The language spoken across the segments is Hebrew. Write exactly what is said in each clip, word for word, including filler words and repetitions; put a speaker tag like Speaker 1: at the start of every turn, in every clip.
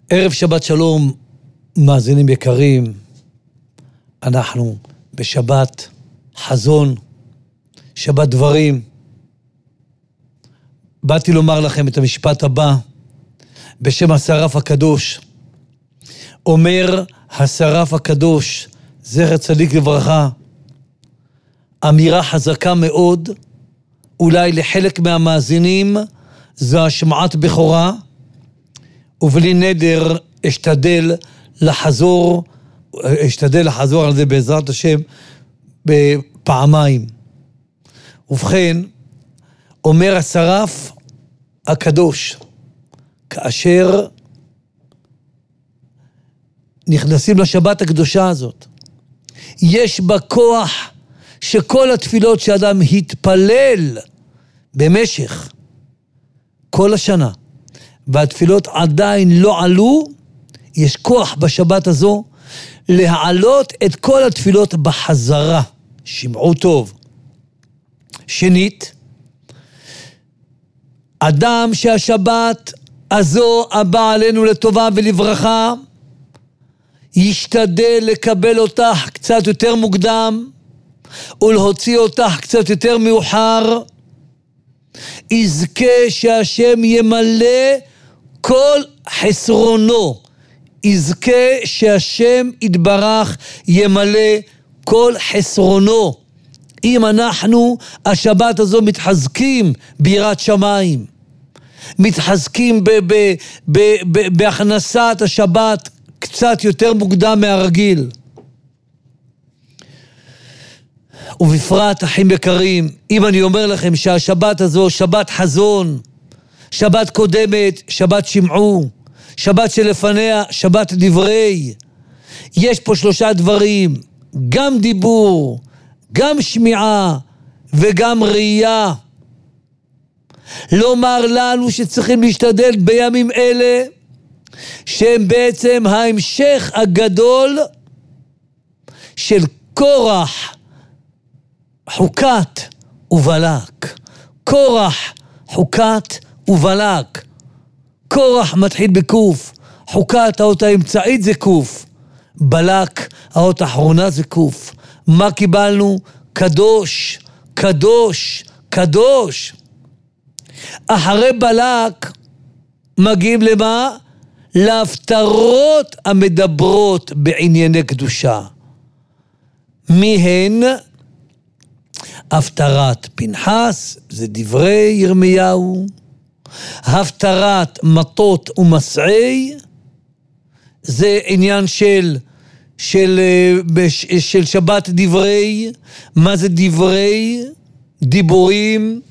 Speaker 1: ערב שבת שלום, מאזינים יקרים, אנחנו בשבת חזון, שבת דברים. באתי לומר לכם את המשפט הבא, בשם השרף הקדוש. אומר השרף הקדוש, זכר צדיק לברכה, אמירה חזקה מאוד, אולי לחלק מהמאזינים, זו השמעת בכורה, ובלי נדר אשתדל לחזור, אשתדל לחזור על זה בעזרת השם בפעמיים. ובכן, אומר השרף הקדוש, כאשר נכנסים לשבת הקדושה הזאת, יש בה כוח שכל התפילות שאדם התפלל במשך כל השנה, והתפילות עדיין לא עלו, יש כוח בשבת הזו להעלות את כל התפילות בחזרה. שמעו טוב. שנית, אדם שהשבת הזו הבא עלינו לטובה ולברכה, ישתדל לקבל אותך קצת יותר מוקדם, ולהוציא אותך קצת יותר מאוחר, יזכה שהשם ימלא כל חסרונו, יזכה שהשם יתברך ימלא כל חסרונו. אם אנחנו השבת הזו מתחזקים ביראת שמיים, מתחזקים ב- ב- ב- ב- בהכנסת השבת קצת יותר מוקדם מהרגיל, ובפרט אחים יקרים, אם אני אומר לכם שהשבת הזו שבת חזון, שבת קודמת, שבת שמעו, שבת שלפניה, שבת דברי, יש פה שלושה דברים, גם דיבור, גם שמיעה וגם ראייה. לומר לנו שצריכים להשתדל בימים אלה, שהם בעצם ההמשך הגדול של קורח, חוקת ובלק. קורח, חוקת ובלק. קורח מתחיל בקוף, חוקת האות האמצעית זה קוף, בלק האות האחרונה זה קוף. מה קיבלנו? קדוש, קדוש, קדוש. אחרי בלק מגיעים למה? להפטרות המדברות בענייני קדושה. מהן? הפטרת פנחס, זה דברי ירמיהו. הפטרת מטות ומסעי, זה עניין של, של, של שבת דברי. מה זה דברי? דיבורים.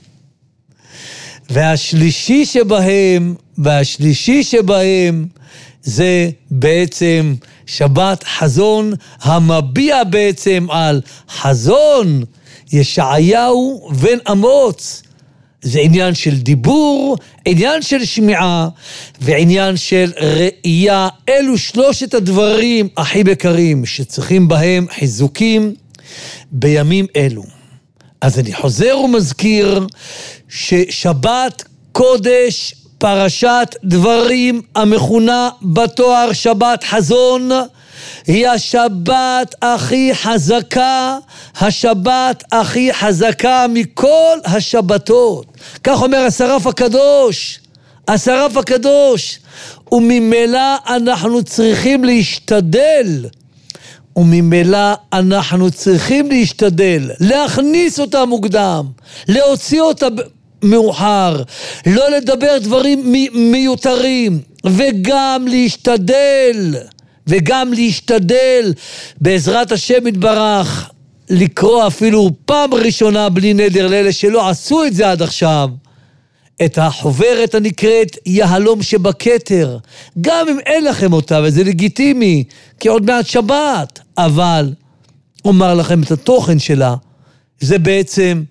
Speaker 1: והשלישי שבהם, והשלישי שבהם, זה בעצם שבת חזון, המביע בעצם על חזון ישעיהו בן אמוץ. זה עניין של דיבור, עניין של שמיעה, ועניין של ראייה. אלו שלושת הדברים הכי יקרים שצריכים בהם חיזוקים בימים אלו. אז אני חוזר ומזכיר ששבת קודש, פרשת דברים המכונה בתואר שבת חזון, היא השבת הכי חזקה, השבת הכי חזקה מכל השבתות. כך אומר השרף הקדוש, השרף הקדוש. וממילא אנחנו צריכים להשתדל, וממילא אנחנו צריכים להשתדל, להכניס אותה מוקדם, להוציא אותה מאוחר, לא לדבר דברים מיותרים, וגם להשתדל, וגם להשתדל בעזרת השם יתברך, לקרוא אפילו פעם ראשונה בלי נדר לאלה שלא עשו את זה עד עכשיו, את החוברת הנקראת יהלום שבכתר. גם אם אין לכם אותה, וזה לגיטימי, כי עוד מעט שבת, אבל אומר לכם את התוכן שלה, זה בעצם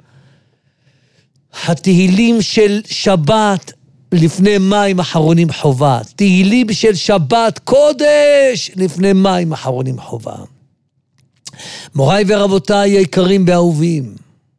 Speaker 1: התהילים של שבת לפני מים אחרונים חובה. תהילים של שבת קודש לפני מים אחרונים חובה. מוריי ורבותיי היקרים ואהובים,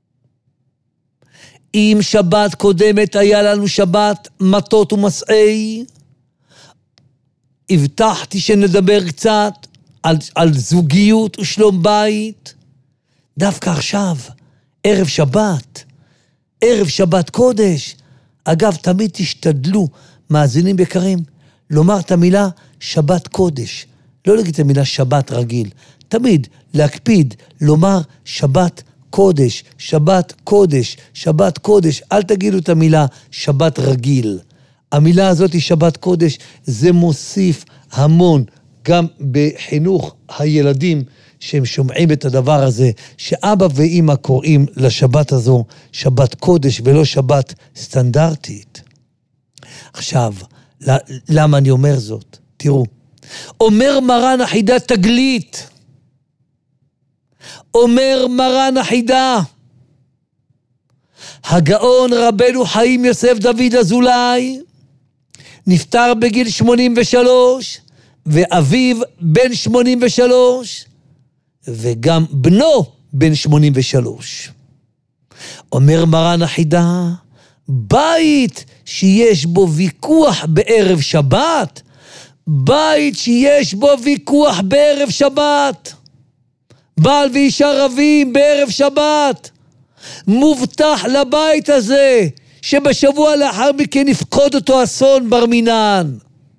Speaker 1: אם שבת קודמת היה לנו שבת מטות ומסעי, הבטחתי שנדבר קצת על, על זוגיות ושלום בית. דווקא עכשיו, ערב שבת, ערב שבת קודש. אגב, תמיד תשתדלו, מאזינים יקרים, לומר את המילה שבת קודש. לא להגיד את המילה שבת רגיל. תמיד להקפיד, לומר שבת קודש, שבת קודש, שבת קודש. אל תגידו את המילה שבת רגיל. המילה הזאת היא שבת קודש, זה מוסיף המון, גם בחינוך הילדים שהם שומעים את הדבר הזה, שאבא ואמא קוראים לשבת הזו שבת קודש ולא שבת סטנדרטית. עכשיו, למה אני אומר זאת? תראו, אומר מרן החידה תגלית, אומר מרן החידה, הגאון רבנו חיים יוסף דוד אזולאי, נפטר בגיל שמונים ושלוש, ואביו בן שמונים ושלוש, וגם בנו בן שמונים ושלוש. אומר מרן החידה, בית שיש בו ויכוח בערב שבת, בית שיש בו ויכוח בערב שבת, בעל ואישה רבים בערב שבת, מובטח לבית הזה, שבשבוע לאחר מכן יפקוד אותו אסון בר מינן.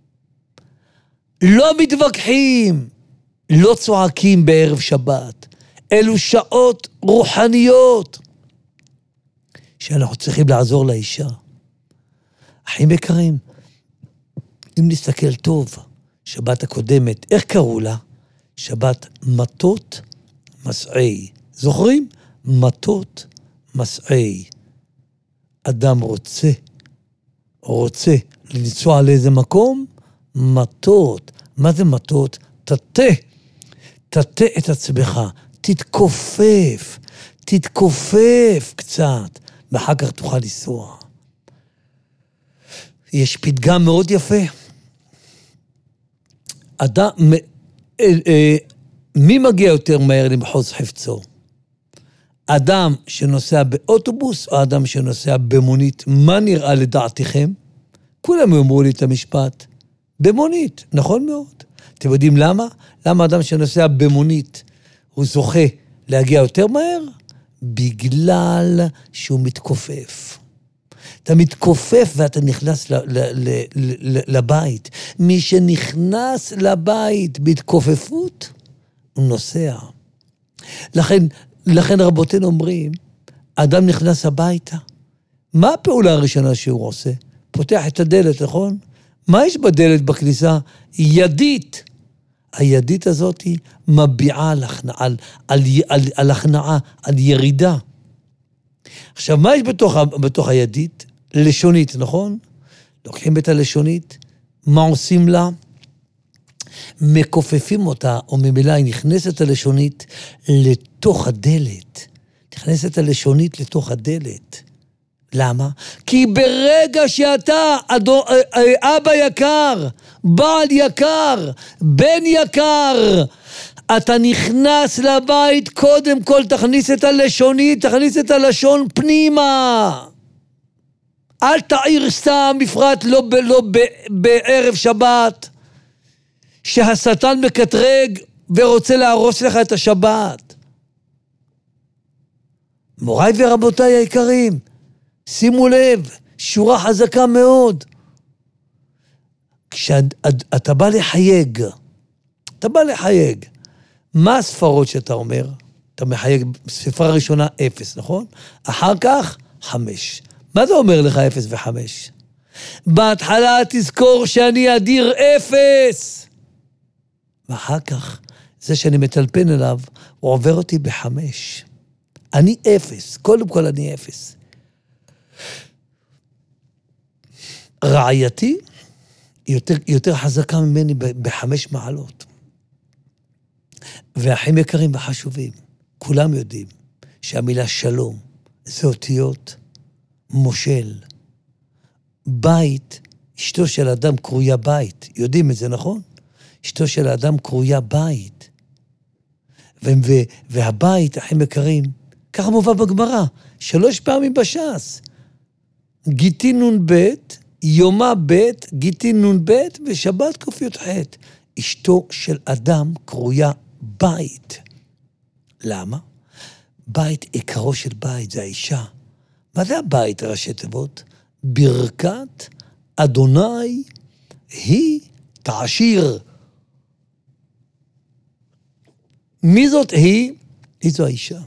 Speaker 1: לא מתווכחים, לא צועקים בערב שבת. אלו שעות רוחניות שאנחנו צריכים לעזור לאישה. אחים יקרים, אם נסתכל טוב, שבת הקודמת, איך קראו לה? שבת מטות מסעי. זוכרים? מטות מסעי. אדם רוצה, רוצה לנסוע לאיזה מקום, מטות. מה זה מטות? תתה. תתה את עצמך. תתכופף. תתכופף קצת. ואחר כך תוכל לנסוע. יש פתגם מאוד יפה. אדם, אה, אה, מי מגיע יותר מהר למחוז חפצו? אדם שנוסע באוטובוס או אדם שנוסע במונית? מה נראה לדעתכם? כולם אמרו לי את המשפט. במונית, נכון מאוד. אתם יודעים למה? למה אדם שנוסע במונית הוא זוכה להגיע יותר מהר? בגלל שהוא מתכופף. אתה מתכופף ואתה נכנס ל- ל- ל- ל- לבית. מי שנכנס לבית בהתכופפות, הוא נוסע. לכן, לכן רבותינו אומרים, אדם נכנס הביתה. מה הפעולה הראשונה שהוא עושה? פותח את הדלת, נכון? מה יש בדלת בכניסה? ידית. הידית הזאת היא מביעה על, על, על, על, על הכנעה, על ירידה. עכשיו, מה יש בתוך, בתוך הידית? לשונית, נכון? לוקחים את הלשונית, מה עושים לה? מכופפים אותה, או ממילא היא נכנסת הלשונית לתוך הדלת. נכנסת הלשונית לתוך הדלת. למה? כי ברגע שאתה, אדו, אבא יקר, בעל יקר, בן יקר, אתה נכנס לבית, קודם כל תכניס את הלשונית, תכניס את הלשון פנימה. אל תעיר סתם, בפרט לא, ב, לא ב, בערב שבת, שהשטן מקטרג ורוצה להרוס לך את השבת. מוריי ורבותיי היקרים, שימו לב, שורה חזקה מאוד. כשאתה בא לחייג, אתה בא לחייג, מה הספרות שאתה אומר? אתה מחייג, ספרה ראשונה אפס, נכון? אחר כך חמש. מה זה אומר לך אפס וחמש? בהתחלה תזכור שאני אדיר אפס. ואחר כך, זה שאני מטלפן אליו, הוא עובר אותי בחמש. אני אפס, קודם כל אני אפס. רעייתי יותר, יותר חזקה ממני בחמש מעלות. והאחים יקרים וחשובים, כולם יודעים שהמילה שלום זה אותיות מושל. בית, אשתו של אדם קרויה בית. יודעים את זה, נכון? אשתו של אדם קרויה בית. ו- והבית, אחים יקרים, ככה מובא בגמרא, שלוש פעמים בש"ס. גיטי נון בית, יומה ב' גיטין נון ב' ושבת קופיות ח'. אשתו של אדם קרויה בית. למה? בית, עיקרו של בית, זה האישה. מה זה הבית, ראשי תיבות? ברכת אדוני היא תעשיר. מי זאת היא? היא זו האישה.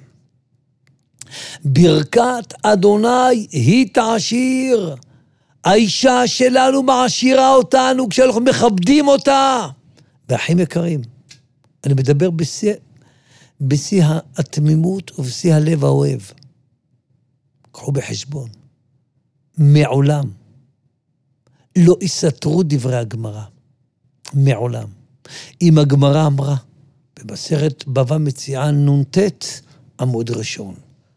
Speaker 1: ברכת אדוני היא תעשיר. האישה שלנו מעשירה אותנו כשאנחנו מכבדים אותה. ואחים יקרים, אני מדבר בשיא, בשיא התמימות ובשיא הלב האוהב. קחו בחשבון, מעולם לא יסתרו דברי הגמרא. מעולם. אם הגמרא אמרה, במסכת בבא מציעא נ"ט עמוד ראשון.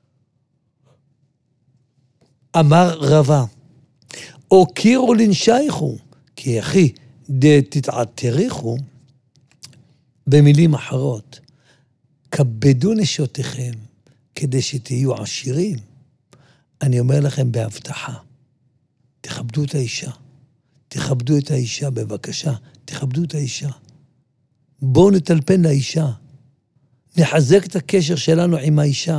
Speaker 1: אמר רבא, הוקירו לנשייכו, כי אחי דתתעתריכו, במילים אחרות, כבדו נשותיכם כדי שתהיו עשירים. אני אומר לכם בהבטחה, תכבדו את האישה, תכבדו את האישה בבקשה, תכבדו את האישה. בואו נטלפן לאישה, נחזק את הקשר שלנו עם האישה,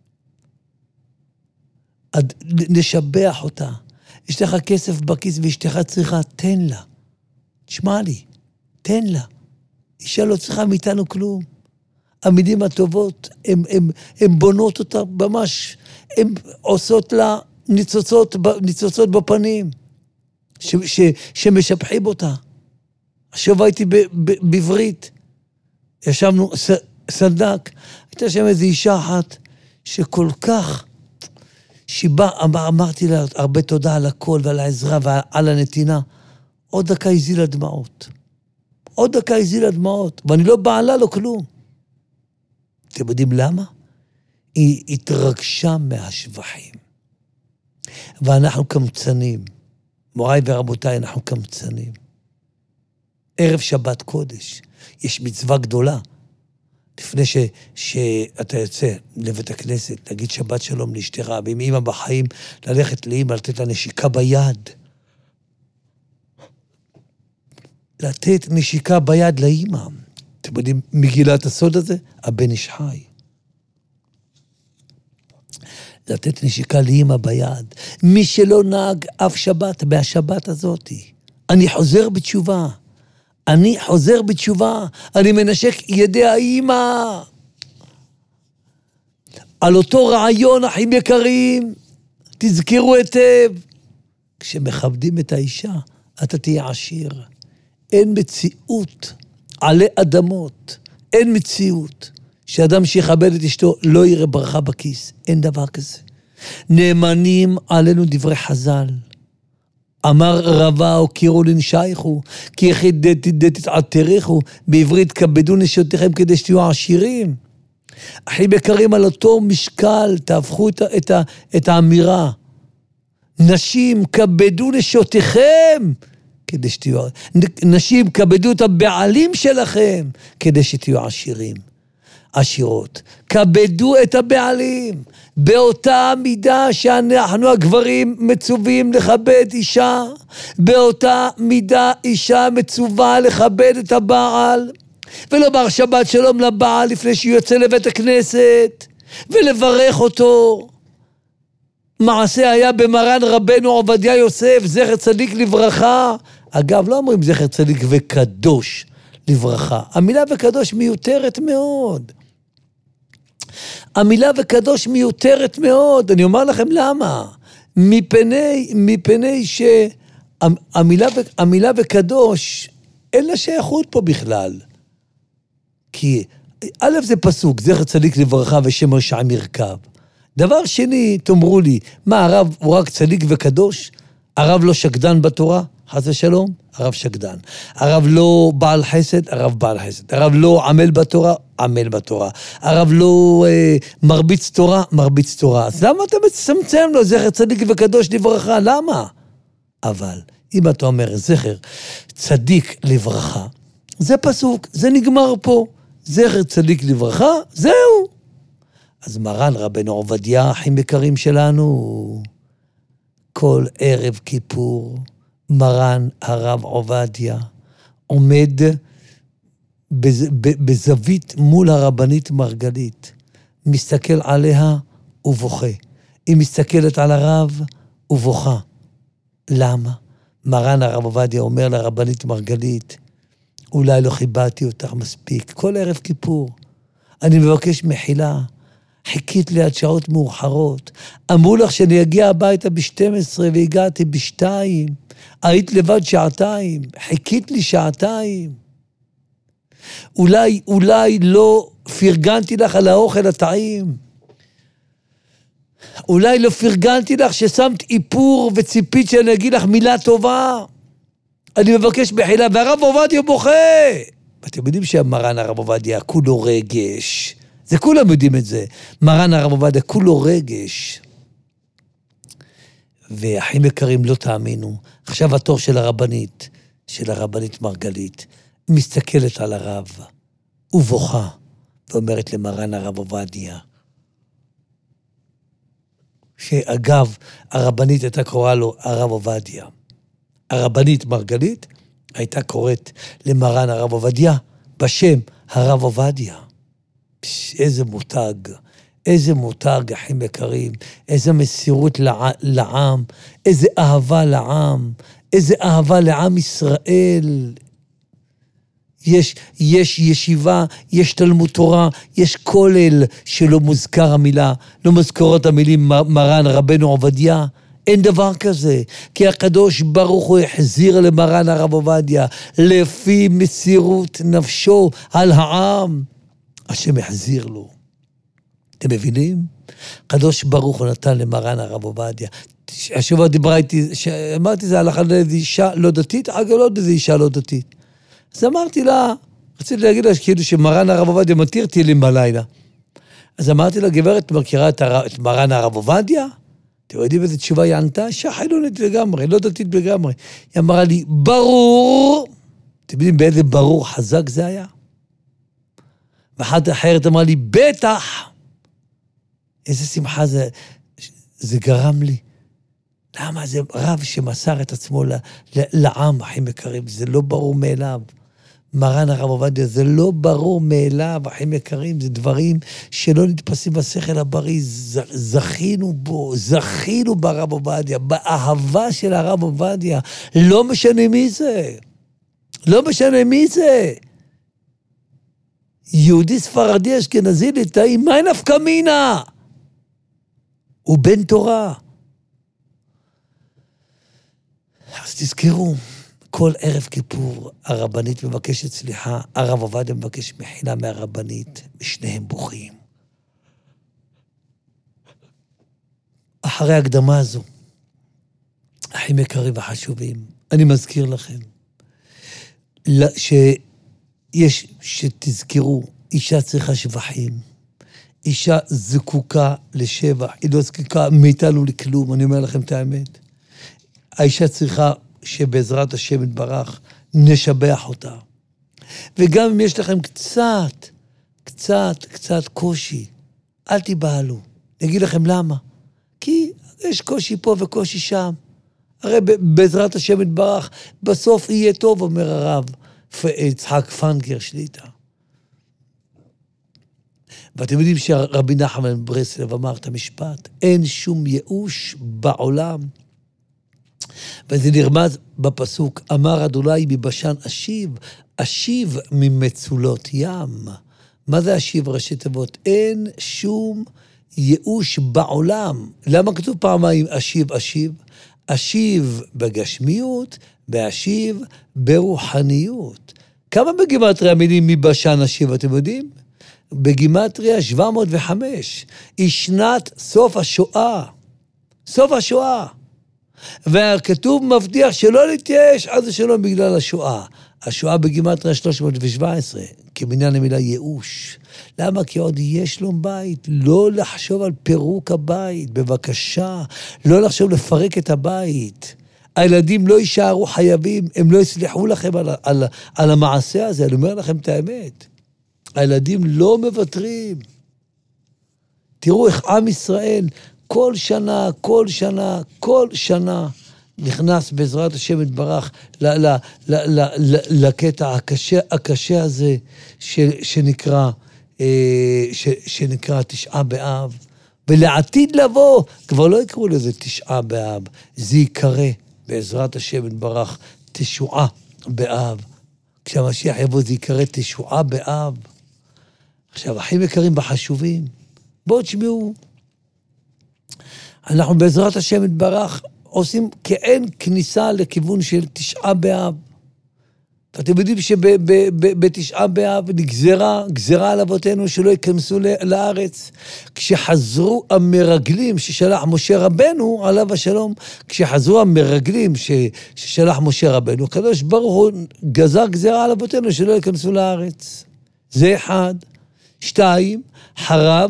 Speaker 1: עד, נשבח אותה. יש לך כסף בכיס ואשתך צריכה, תן לה. תשמע לי, תן לה. אישה לא צריכה מאיתנו כלום. המילים הטובות, הם, הם, הם בונות אותה ממש, הם עושות לה ניצוצות, ניצוצות בפנים, ש, ש, שמשבחים אותה. עכשיו הייתי ב, ב, בברית, ישבנו ס, סנדק, הייתה שם איזו אישה אחת, שכל כך, שבא, אמר, אמרתי לה הרבה תודה על הכל ועל העזרה ועל הנתינה, עוד דקה הזילה דמעות. עוד דקה הזילה דמעות, ואני לא בעלה לו כלום. אתם יודעים למה? היא התרגשה מהשבחים. ואנחנו קמצנים. מוריי ורבותיי, אנחנו קמצנים. ערב שבת קודש, יש מצווה גדולה. לפני ש, שאתה יוצא לבית הכנסת, להגיד שבת שלום לאשתך, ועם אמא בחיים, ללכת לאמא, לתת לה נשיקה ביד. לתת נשיקה ביד לאמא. אתם יודעים, מגילת הסוד הזה, הבן איש חי. לתת נשיקה לאמא ביד. מי שלא נהג אף שבת, מהשבת הזאת, אני חוזר בתשובה. אני חוזר בתשובה, אני מנשק ידי האמא. על אותו רעיון, אחים יקרים, תזכרו היטב. כשמכבדים את האישה, אתה תהיה עשיר. אין מציאות עלי אדמות, אין מציאות שאדם שיכבד את אשתו לא יראה ברכה בכיס. אין דבר כזה. נאמנים עלינו דברי חז"ל. אמר רבא, הוקירו לנשייכו, כי יחיד דתתעתריכו, בעברית כבדו נשותיכם כדי שתהיו עשירים. אחים יקרים, על אותו משקל, תהפכו את, את, את האמירה. נשים, כבדו נשותיכם, כדי שתהיו, נשים, כבדו את הבעלים שלכם, כדי שתהיו עשירים. עשירות. כבדו את הבעלים. באותה מידה שאנחנו הגברים מצווים לכבד אישה, באותה מידה אישה מצווה לכבד את הבעל, ולומר שבת שלום לבעל לפני שהוא יוצא לבית הכנסת, ולברך אותו. מעשה היה במרן רבנו עובדיה יוסף, זכר צדיק לברכה. אגב, לא אומרים זכר צדיק וקדוש לברכה. המילה וקדוש מיותרת מאוד. המילה וקדוש מיותרת מאוד. אני אומר לכם למה. מפני, מפני שהמילה המילה וקדוש אין לה שייכות פה בכלל. כי א' זה פסוק, זכר צדיק לברכה ושם רשע ירכב. דבר שני, תאמרו לי, מה הרב הוא רק צדיק וקדוש? הרב לא שקדן בתורה? חס ושלום, הרב שקדן. הרב לא בעל חסד, הרב בעל חסד. הרב לא עמל בתורה, עמל בתורה. הרב לא אה, מרביץ תורה, מרביץ תורה. אז למה אתה מצמצם לו זכר צדיק וקדוש לברכה? למה? אבל אם אתה אומר זכר צדיק לברכה, זה פסוק, זה נגמר פה. זכר צדיק לברכה, זהו. אז מרן רבנו עובדיה, אחים יקרים שלנו, כל ערב כיפור, מרן הרב עובדיה עומד בז, בזווית מול הרבנית מרגלית, מסתכל עליה ובוכה. היא מסתכלת על הרב ובוכה. למה? מרן הרב עובדיה אומר לרבנית מרגלית, אולי לא חיבדתי אותך מספיק, כל ערב כיפור, אני מבקש מחילה, חיכית לי עד שעות מאוחרות, אמרו לך שאני אגיע הביתה ב-שתים עשרה והגעתי ב-שתיים, היית לבד שעתיים, חיכית לי שעתיים, אולי, אולי לא פרגנתי לך על האוכל הטעים, אולי לא פרגנתי לך ששמת איפור וציפית שאני אגיד לך מילה טובה, אני מבקש מחילה, והרב עובדיה בוכה. ואתם יודעים שהמרן הרב עובדיה כולו רגש, זה כולם יודעים את זה, מרן הרב עובדיה כולו רגש. ואחים יקרים, לא תאמינו, עכשיו התור של הרבנית, של הרבנית מרגלית, מסתכלת על הרב, ובוכה, ואומרת למרן הרב עובדיה, שאגב, הרבנית הייתה קוראה לו הרב עובדיה. הרבנית מרגלית הייתה קוראת למרן הרב עובדיה בשם הרב עובדיה. פש, איזה מותג, איזה מותג, אחים יקרים, איזה מסירות לע, לעם, איזה אהבה לעם, איזה אהבה לעם ישראל. יש, יש ישיבה, יש תלמוד תורה, יש כולל שלא מוזכר המילה, לא מוזכרות המילים מרן רבנו עובדיה, אין דבר כזה, כי הקדוש ברוך הוא החזיר למרן הרב עובדיה, לפי מסירות נפשו על העם, השם החזיר לו. אתם מבינים? הקדוש ברוך הוא נתן למרן הרב עובדיה, השבוע דיברה איתי, אמרתי זה הלכה לאיזו אישה לא דתית, אגב לא איזו אישה לא דתית. אז אמרתי לה, רציתי להגיד לה כאילו שמרן הרב עובדיה מתיר טילים בלילה. אז אמרתי לה, גברת, מכירה את, הר... את מרן הרב עובדיה? אתם יודעים איזו תשובה היא ענתה? שחילונית לגמרי, לא דתית לגמרי. היא אמרה לי, ברור. אתם יודעים באיזה ברור חזק זה היה? ואחת אחרת אמרה לי, בטח. איזה שמחה זה, זה גרם לי. למה זה רב שמסר את עצמו לעם, אחים יקרים? זה לא ברור מאליו. מרן הרב עובדיה, זה לא ברור מאליו, אחים יקרים, זה דברים שלא נתפסים בשכל הבריא, זכינו בו, זכינו ברב עובדיה, באהבה של הרב עובדיה, לא משנה מי זה, לא משנה מי זה. יהודי ספרדי אשכנזי ליטאי, מה נפקא מינה? הוא בן תורה. אז תזכרו, כל ערב כיפור הרבנית מבקשת סליחה, הרב עובדיה מבקש מחילה מהרבנית, ושניהם בוכים. אחרי ההקדמה הזו, אחים יקרים וחשובים, אני מזכיר לכם, שיש, שתזכרו, אישה צריכה שבחים, אישה זקוקה לשבח, היא לא זקוקה מאיתנו לכלום, אני אומר לכם את האמת. האישה צריכה שבעזרת השם יתברך נשבח אותה. וגם אם יש לכם קצת, קצת, קצת קושי, אל תיבהלו. אני אגיד לכם למה. כי יש קושי פה וקושי שם. הרי בעזרת השם יתברך, בסוף יהיה טוב, אומר הרב יצחק פנקר שליטה. ואתם יודעים שרבי נחמן ברסלב אמר את המשפט, אין שום ייאוש בעולם, וזה נרמז בפסוק, אמר אדוני מבשן אשיב, אשיב ממצולות ים. מה זה אשיב ראשי תיבות? אין שום ייאוש בעולם. למה כתוב פעמיים אשיב אשיב? אשיב בגשמיות, ואשיב ברוחניות. כמה בגימטריה המילים מבשן אשיב, אתם יודעים? בגימטריה שבע מאות וחמש. היא שנת סוף השואה. סוף השואה. והכתוב מבטיח שלא להתייאש עד השלום בגלל השואה. השואה בגימטריה שלוש מאות שבע עשרה, כמניין המילה ייאוש. למה? כי עוד יש לו בית. לא לחשוב על פירוק הבית, בבקשה. לא לחשוב לפרק את הבית. הילדים לא יישארו חייבים, הם לא יסלחו לכם על, על, על המעשה הזה. אני אומר לכם את האמת. הילדים לא מוותרים. תראו איך עם ישראל כל שנה, כל שנה, כל שנה נכנס בעזרת השם יתברך ל- ל- ל- ל- ל- לקטע הקשה, הקשה הזה ש, שנקרא, אה, ש, שנקרא תשעה באב, ולעתיד לבוא, כבר לא יקראו לזה תשעה באב, זה יקרא בעזרת השם יתברך תשועה באב. כשהמשיח יבוא זה יקרא תשועה באב. עכשיו, אחים יקרים וחשובים, בואו תשמעו, אנחנו בעזרת השם יתברך עושים כאין כניסה לכיוון של תשעה באב. ואתם יודעים שבתשעה באב נגזרה, גזרה על אבותינו שלא ייכנסו לארץ. כשחזרו המרגלים ששלח משה רבנו, עליו השלום, כשחזרו המרגלים ששלח משה רבנו, הקדוש ברוך הוא גזר גזרה על אבותינו שלא ייכנסו לארץ. זה אחד. שתיים, חרב,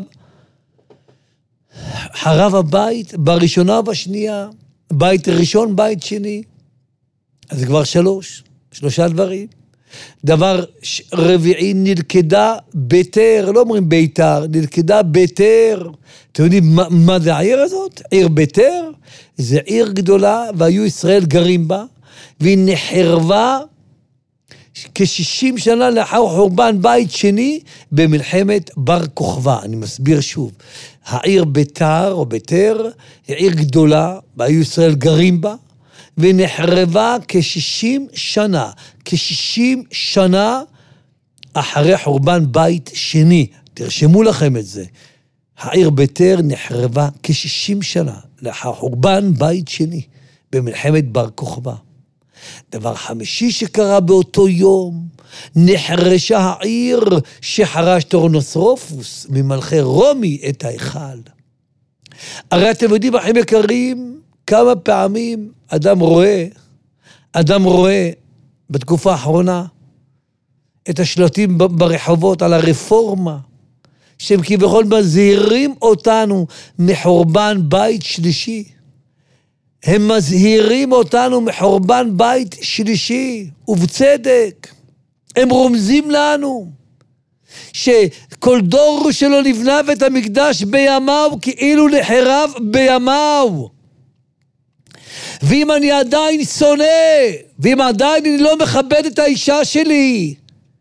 Speaker 1: חרב הבית בראשונה ובשנייה, בית ראשון, בית שני. אז זה כבר שלוש, שלושה דברים. דבר רביעי, נלכדה ביתר, לא אומרים ביתר, נלכדה ביתר. אתם יודעים מה, מה זה העיר הזאת? עיר ביתר? זה עיר גדולה, והיו ישראל גרים בה, והיא נחרבה כ-שישים שנה לאחר חורבן בית שני במלחמת בר כוכבא. אני מסביר שוב. העיר ביתר או ביתר היא עיר גדולה, והיו ישראל גרים בה, ונחרבה כ-שישים שנה, כ-שישים שנה אחרי חורבן בית שני. תרשמו לכם את זה. העיר ביתר נחרבה כ-שישים שנה לאחר חורבן בית שני במלחמת בר כוכבא. דבר חמישי שקרה באותו יום, נחרשה העיר שחרש טורנוסרופוס ממלכי רומי את ההיכל. הרי אתם יודעים, אחים יקרים, כמה פעמים אדם רואה, אדם רואה בתקופה האחרונה את השלטים ברחובות על הרפורמה, שהם כביכול מזהירים אותנו מחורבן בית שלישי. הם מזהירים אותנו מחורבן בית שלישי, ובצדק. הם רומזים לנו שכל דור שלא נבנה בית המקדש בימיו, כאילו נחרב בימיו. ואם אני עדיין שונא, ואם עדיין אני לא מכבד את האישה שלי,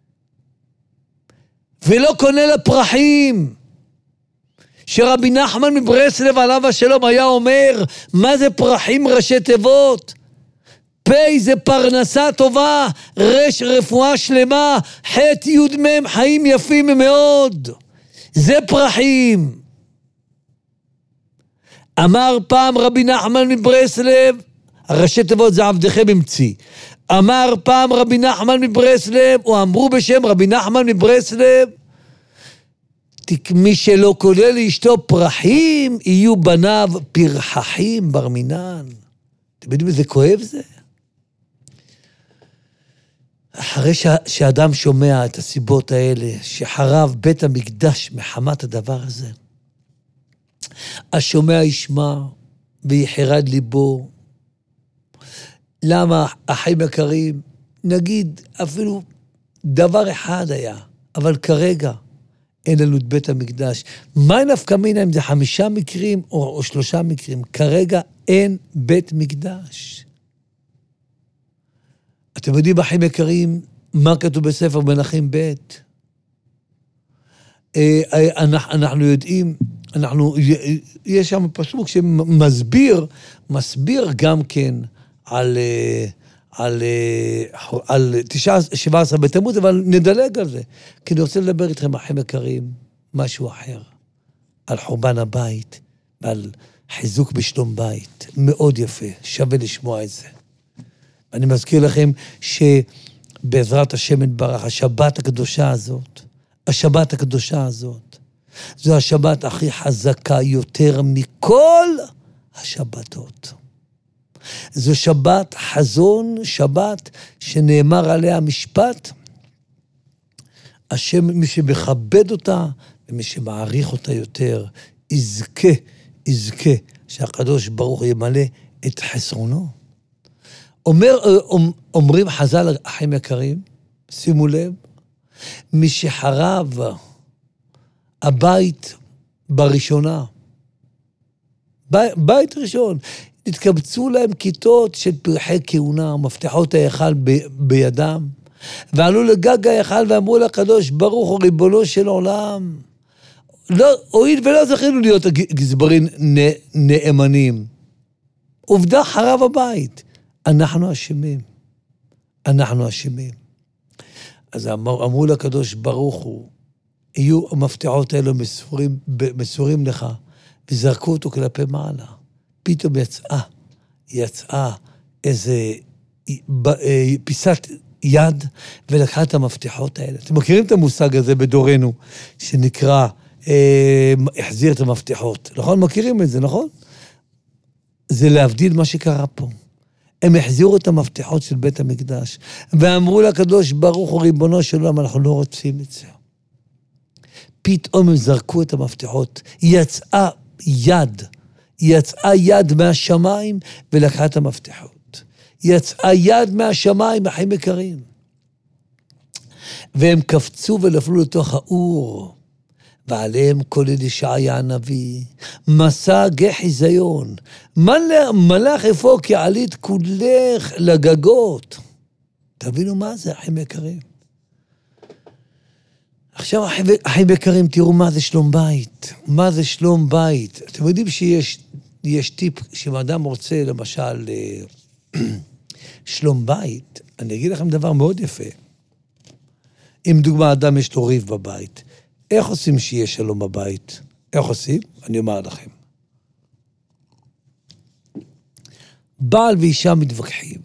Speaker 1: ולא קונה לה פרחים, שרבי נחמן מברסלב עליו השלום היה אומר, מה זה פרחים ראשי תיבות? פי זה פרנסה טובה, רש רפואה שלמה, חטא יוד מם חיים יפים מאוד. זה פרחים. אמר פעם רבי נחמן מברסלב, הראשי תיבות זה עבדכם המציא. אמר פעם רבי נחמן מברסלב, או אמרו בשם רבי נחמן מברסלב, מי שלא כולל לאשתו פרחים, יהיו בניו פרחחים בר מינן. אתם יודעים איזה כואב זה? אחרי ש... שאדם שומע את הסיבות האלה, שחרב בית המקדש מחמת הדבר הזה, השומע ישמע ויחרד ליבו. למה, אחים יקרים, נגיד אפילו דבר אחד היה, אבל כרגע אין לנו את בית המקדש. מה נפקא מינה אם זה חמישה מקרים או, או שלושה מקרים? כרגע אין בית מקדש. אתם יודעים, אחים יקרים, מה כתוב בספר מלכים ב'? אנחנו יודעים, אנחנו, יש שם פסוק שמסביר, מסביר גם כן על, על, על תשעה, שבעה עשר בתמוז, אבל נדלג על זה. כי אני רוצה לדבר איתכם, אחים יקרים, משהו אחר. על חורבן הבית, ועל חיזוק בשלום בית. מאוד יפה, שווה לשמוע את זה. אני מזכיר לכם שבעזרת השם יתברך, השבת הקדושה הזאת, השבת הקדושה הזאת, זו השבת הכי חזקה יותר מכל השבתות. זו שבת חזון, שבת שנאמר עליה משפט, השם, מי שמכבד אותה ומי שמעריך אותה יותר, יזכה, יזכה שהקדוש ברוך הוא ימלא את חסרונו. אומר, אומרים חז"ל, אחים יקרים, שימו לב, מי שחרב הבית בראשונה, בית, בית ראשון, נתקבצו להם כיתות של פרחי כהונה, מפתחות ההיכל ב- בידם, ועלו לגג ההיכל ואמרו לקדוש ברוך הוא ריבונו של עולם, לא, הואיל ולא זכינו להיות גזברים נ, נאמנים. עובדה חרב הבית. אנחנו אשמים. אנחנו אשמים. אז אמר, אמרו לקדוש ברוך הוא, יהיו המפתחות האלו מסורים, מסורים לך, וזרקו אותו כלפי מעלה. פתאום יצאה, יצאה איזה פיסת יד, ולקחה את המפתחות האלה. אתם מכירים את המושג הזה בדורנו, שנקרא, אה, החזיר את המפתחות. נכון? מכירים את זה, נכון? זה להבדיל מה שקרה פה. הם החזירו את המפתחות של בית המקדש, ואמרו לקדוש ברוך הוא ריבונו של עולם, אנחנו לא רוצים את זה. פתאום הם זרקו את המפתחות, יצאה יד, יצאה יד מהשמיים, ולקחה את המפתחות. יצאה יד מהשמיים, אחים יקרים. והם קפצו ולפלו לתוך האור, ועליהם כולל ישעיה הנביא, מסע גחי זיון, מלך אפוא כי עלית כולך לגגות. תבינו מה זה, אחים יקרים. עכשיו, אחים יקרים, תראו מה זה שלום בית. מה זה שלום בית? אתם יודעים שיש יש טיפ, שאם אדם רוצה, למשל, שלום בית, אני אגיד לכם דבר מאוד יפה. אם דוגמה, אדם יש לו ריב בבית, איך עושים שיהיה שלום בבית? איך עושים? אני אומר לכם. בעל ואישה מתווכחים.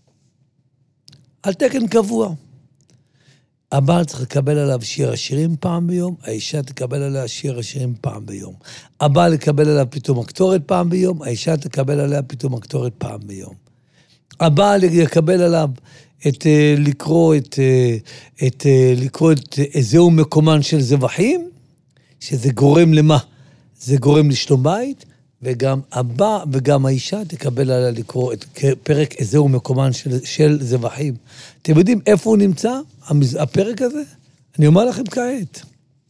Speaker 1: על תקן קבוע. הבעל צריך לקבל עליו שיר השירים פעם ביום, האישה תקבל עליה שיר השירים פעם ביום. הבעל לקבל עליו פתאום הקטורת פעם ביום, האישה תקבל עליה פתאום הקטורת פעם ביום. הבעל יקבל עליו את לקרוא את, את לקרוא את איזהו מקומן של זבחים, שזה גורם למה? זה גורם לשלום בית, וגם הבא וגם האישה תקבל עליה לקרוא את פרק איזהו מקומן של, של זבחים. אתם יודעים איפה הוא נמצא, הפרק הזה? אני אומר לכם כעת.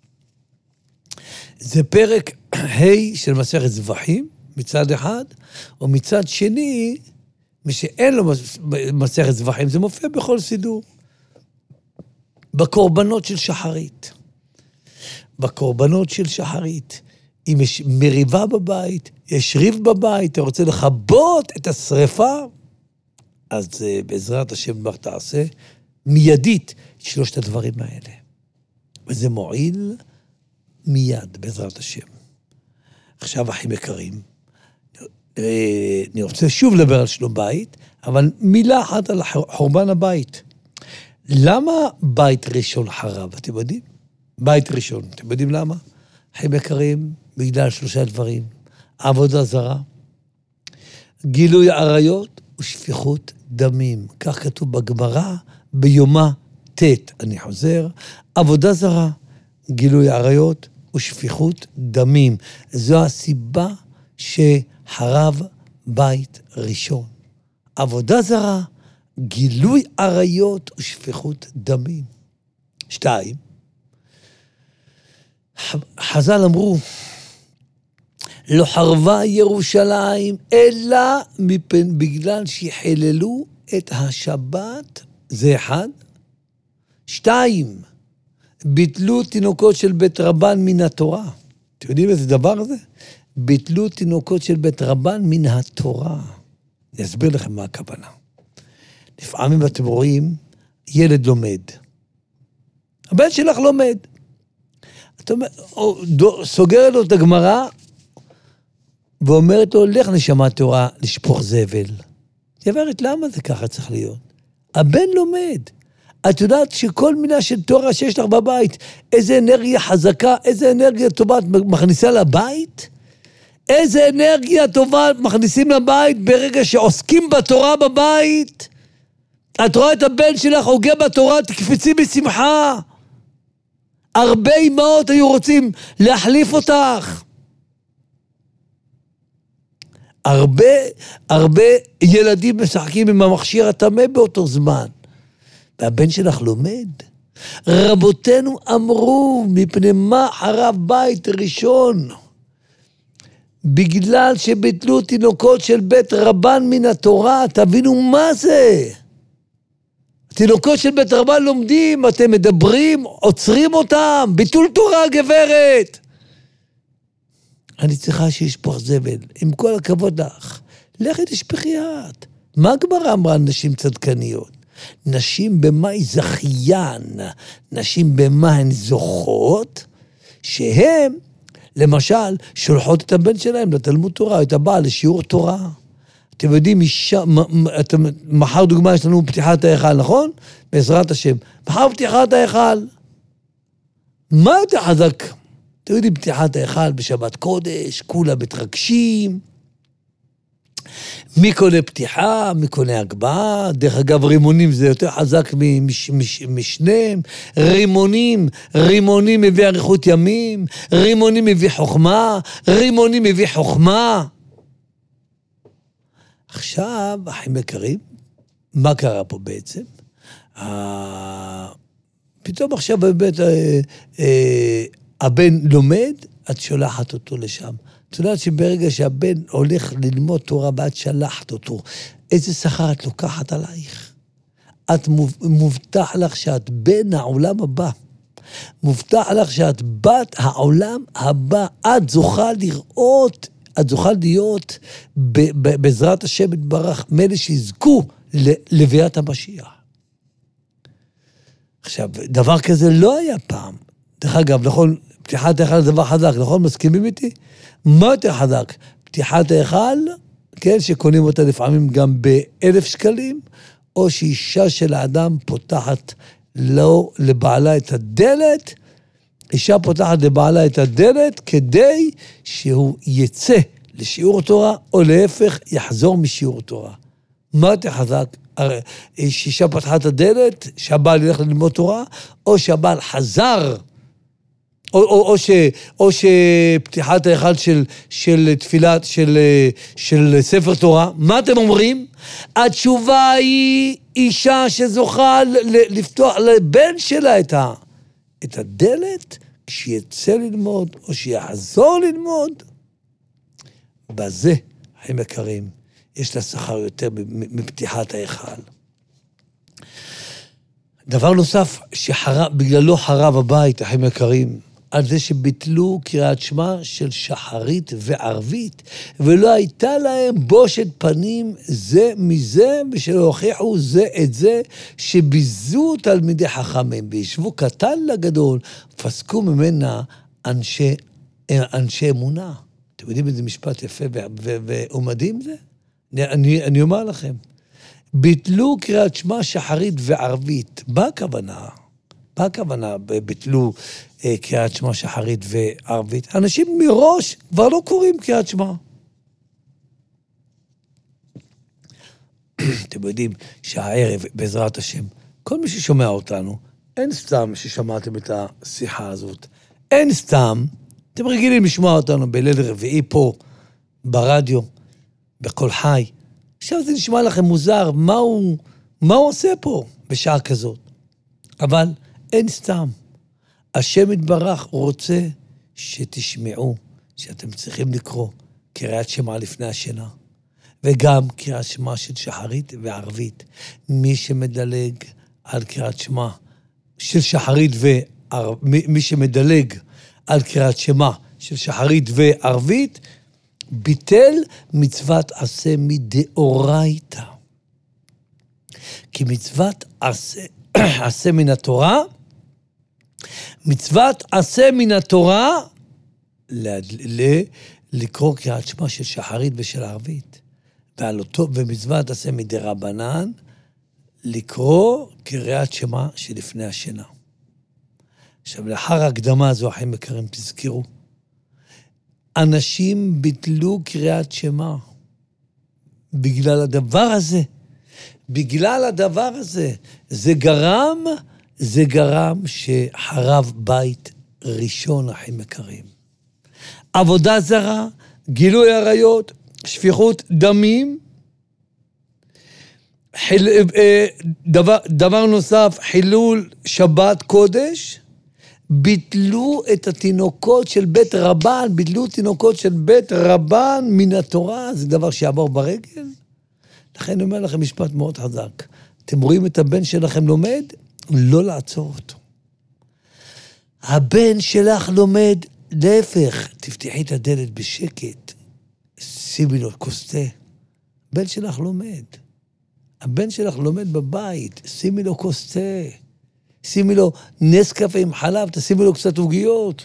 Speaker 1: זה פרק ה' של מסכת זבחים, מצד אחד, או מצד שני, מי שאין לו מסכת זבחים, זה מופיע בכל סידור. בקורבנות של שחרית. בקורבנות של שחרית. אם יש מריבה בבית, יש ריב בבית, אתה רוצה לכבות את השריפה, אז בעזרת השם מה תעשה, מיידית את שלושת הדברים האלה. וזה מועיל מיד, בעזרת השם. עכשיו, אחים יקרים, אני רוצה שוב לדבר על שלום בית, אבל מילה אחת על חורבן הבית. למה בית ראשון חרב? אתם יודעים? בית ראשון, אתם יודעים למה? אחים יקרים, בגלל שלושה דברים. עבודה זרה, גילוי עריות ושפיכות דמים. כך כתוב בגמרא, ביומה ט', אני חוזר, עבודה זרה, גילוי עריות ושפיכות דמים. זו הסיבה שחרב בית ראשון. עבודה זרה, גילוי עריות ושפיכות דמים. שתיים, חז"ל אמרו, לא חרבה ירושלים, אלא מפן, בגלל שחיללו את השבת, זה אחד. שתיים, ביטלו תינוקות של בית רבן מן התורה. אתם יודעים איזה דבר זה? ביטלו תינוקות של בית רבן מן התורה. אני אסביר לכם מה הכוונה. לפעמים אתם רואים, ילד לומד. הבן שלך לומד. אתה אומר, סוגר לו את הגמרא, ואומרת לו, לך נשמה תורה לשפוך זבל. היא אומרת, למה זה ככה צריך להיות? הבן לומד. את יודעת שכל מילה של תורה שיש לך בבית, איזה אנרגיה חזקה, איזה אנרגיה טובה את מכניסה לבית? איזה אנרגיה טובה מכניסים לבית ברגע שעוסקים בתורה בבית? את רואה את הבן שלך הוגה בתורה, תקפצי בשמחה. הרבה אמהות היו רוצים להחליף אותך. הרבה, הרבה ילדים משחקים עם המכשיר הטמא באותו זמן. והבן שלך לומד. רבותינו אמרו, מפני מה חרב בית ראשון? בגלל שביטלו תינוקות של בית רבן מן התורה, תבינו מה זה. תינוקות של בית רבן לומדים, אתם מדברים, עוצרים אותם, ביטול תורה גברת. אני צריכה שישפוך זבל, עם כל הכבוד לך, לכי תשפכי את. מה הגמרא אמרה נשים צדקניות? נשים במה היא זכיין, נשים במה הן זוכות, שהן, למשל, שולחות את הבן שלהם לתלמוד תורה, את הבעל לשיעור תורה. אתם יודעים, אישה, אתם, מחר דוגמה יש לנו פתיחת ההיכל, נכון? בעזרת השם. מחר פתיחת ההיכל. מה יותר חזק? אתם יודעים, פתיחת ההיכל בשבת קודש, כולה מתרגשים. מי קונה פתיחה, מי קונה הגבהה, דרך אגב רימונים זה יותר חזק מש, מש, משניהם, רימונים, רימונים מביא אריכות ימים, רימונים מביא חוכמה, רימונים מביא חוכמה. עכשיו, אחים יקרים, מה קרה פה בעצם? אה, פתאום עכשיו באמת אה, אה, הבן לומד, את שולחת אותו לשם. את יודעת שברגע שהבן הולך ללמוד תורה ואת שלחת אותו, איזה שכר את לוקחת עלייך? את מובטח לך שאת בן העולם הבא. מובטח לך שאת בת העולם הבא. את זוכה לראות, את זוכה להיות בעזרת השם יתברך, מאלה שיזכו ללוויית המשיח. עכשיו, דבר כזה לא היה פעם. דרך אגב, נכון, פתיחת ההיכל זה דבר חזק, נכון? מסכימים איתי? מה יותר חזק? פתיחת ההיכל, כן, שקונים אותה לפעמים גם באלף שקלים, או שאישה של האדם פותחת לו, לבעלה את הדלת, אישה פותחת לבעלה את הדלת, כדי שהוא יצא לשיעור תורה, או להפך, יחזור משיעור תורה. מה יותר חזק? אישה פתחה את הדלת, שהבעל ילך ללמוד תורה, או שהבעל חזר, או, או, או, ש, או שפתיחת ההיכל של, של תפילת, של, של ספר תורה. מה אתם אומרים? התשובה היא אישה שזוכה לפתוח לבן שלה את, ה, את הדלת, כשיצא ללמוד, או שיחזור ללמוד. בזה, אחים יקרים, יש לה שכר יותר מפתיחת ההיכל. דבר נוסף, שבגללו חרב הבית, אחים יקרים, על זה שביטלו קריאת שמע של שחרית וערבית, ולא הייתה להם בושת פנים זה מזה, ושלא הוכיחו זה את זה, שביזו תלמידי חכמים, וישבו קטן לגדול, פסקו ממנה אנשי, אנשי אמונה. אתם יודעים איזה משפט יפה ומדהים זה? אני, אני אומר לכם, ביטלו קריאת שמע שחרית וערבית. מה הכוונה? מה הכוונה ביטלו אה, קריאת שמע שחרית וערבית? אנשים מראש כבר לא קוראים קריאת שמע. אתם יודעים שהערב, בעזרת השם, כל מי ששומע אותנו, אין סתם ששמעתם את השיחה הזאת. אין סתם, אתם רגילים לשמוע אותנו בליל רביעי פה, ברדיו, בכל חי. עכשיו זה נשמע לכם מוזר, מה הוא, מה הוא עושה פה בשעה כזאת? אבל אין סתם. השם יתברך רוצה שתשמעו, שאתם צריכים לקרוא קריאת שמע לפני השינה, וגם קריאת שמע של שחרית וערבית. מי שמדלג על קריאת שמע של שחרית וערבית, מי שמדלג על קריאת שמע של שחרית וערבית, ביטל מצוות עשה מדאורייתא. כי מצוות עשה, עשה מן התורה, מצוות עשה מן התורה, ל, ל, לקרוא קריאת שמע של שחרית ושל ערבית. ועל אותו, ומצוות עשה מדרבנן, לקרוא קריאת שמע שלפני השינה. עכשיו, לאחר ההקדמה הזו, אחים יקרים, תזכרו, אנשים ביטלו קריאת שמע בגלל הדבר הזה. בגלל הדבר הזה. זה גרם, זה גרם שחרב בית ראשון, אחים יקרים. עבודה זרה, גילוי עריות, שפיכות דמים, חיל, דבר, דבר נוסף, חילול שבת קודש, ביטלו את התינוקות של בית רבן, ביטלו תינוקות של בית רבן מן התורה, זה דבר שיעבור ברגל. לכן אני אומר לכם משפט מאוד חזק. אתם רואים את הבן שלכם לומד? לא לעצור אותו. הבן שלך לומד, להפך, תפתחי את הדלת בשקט, שימי לו כוס תה. הבן שלך לומד. הבן שלך לומד בבית, שימי לו כוס תה. שימי לו נס קפה עם חלב, תשימי לו קצת עוגיות.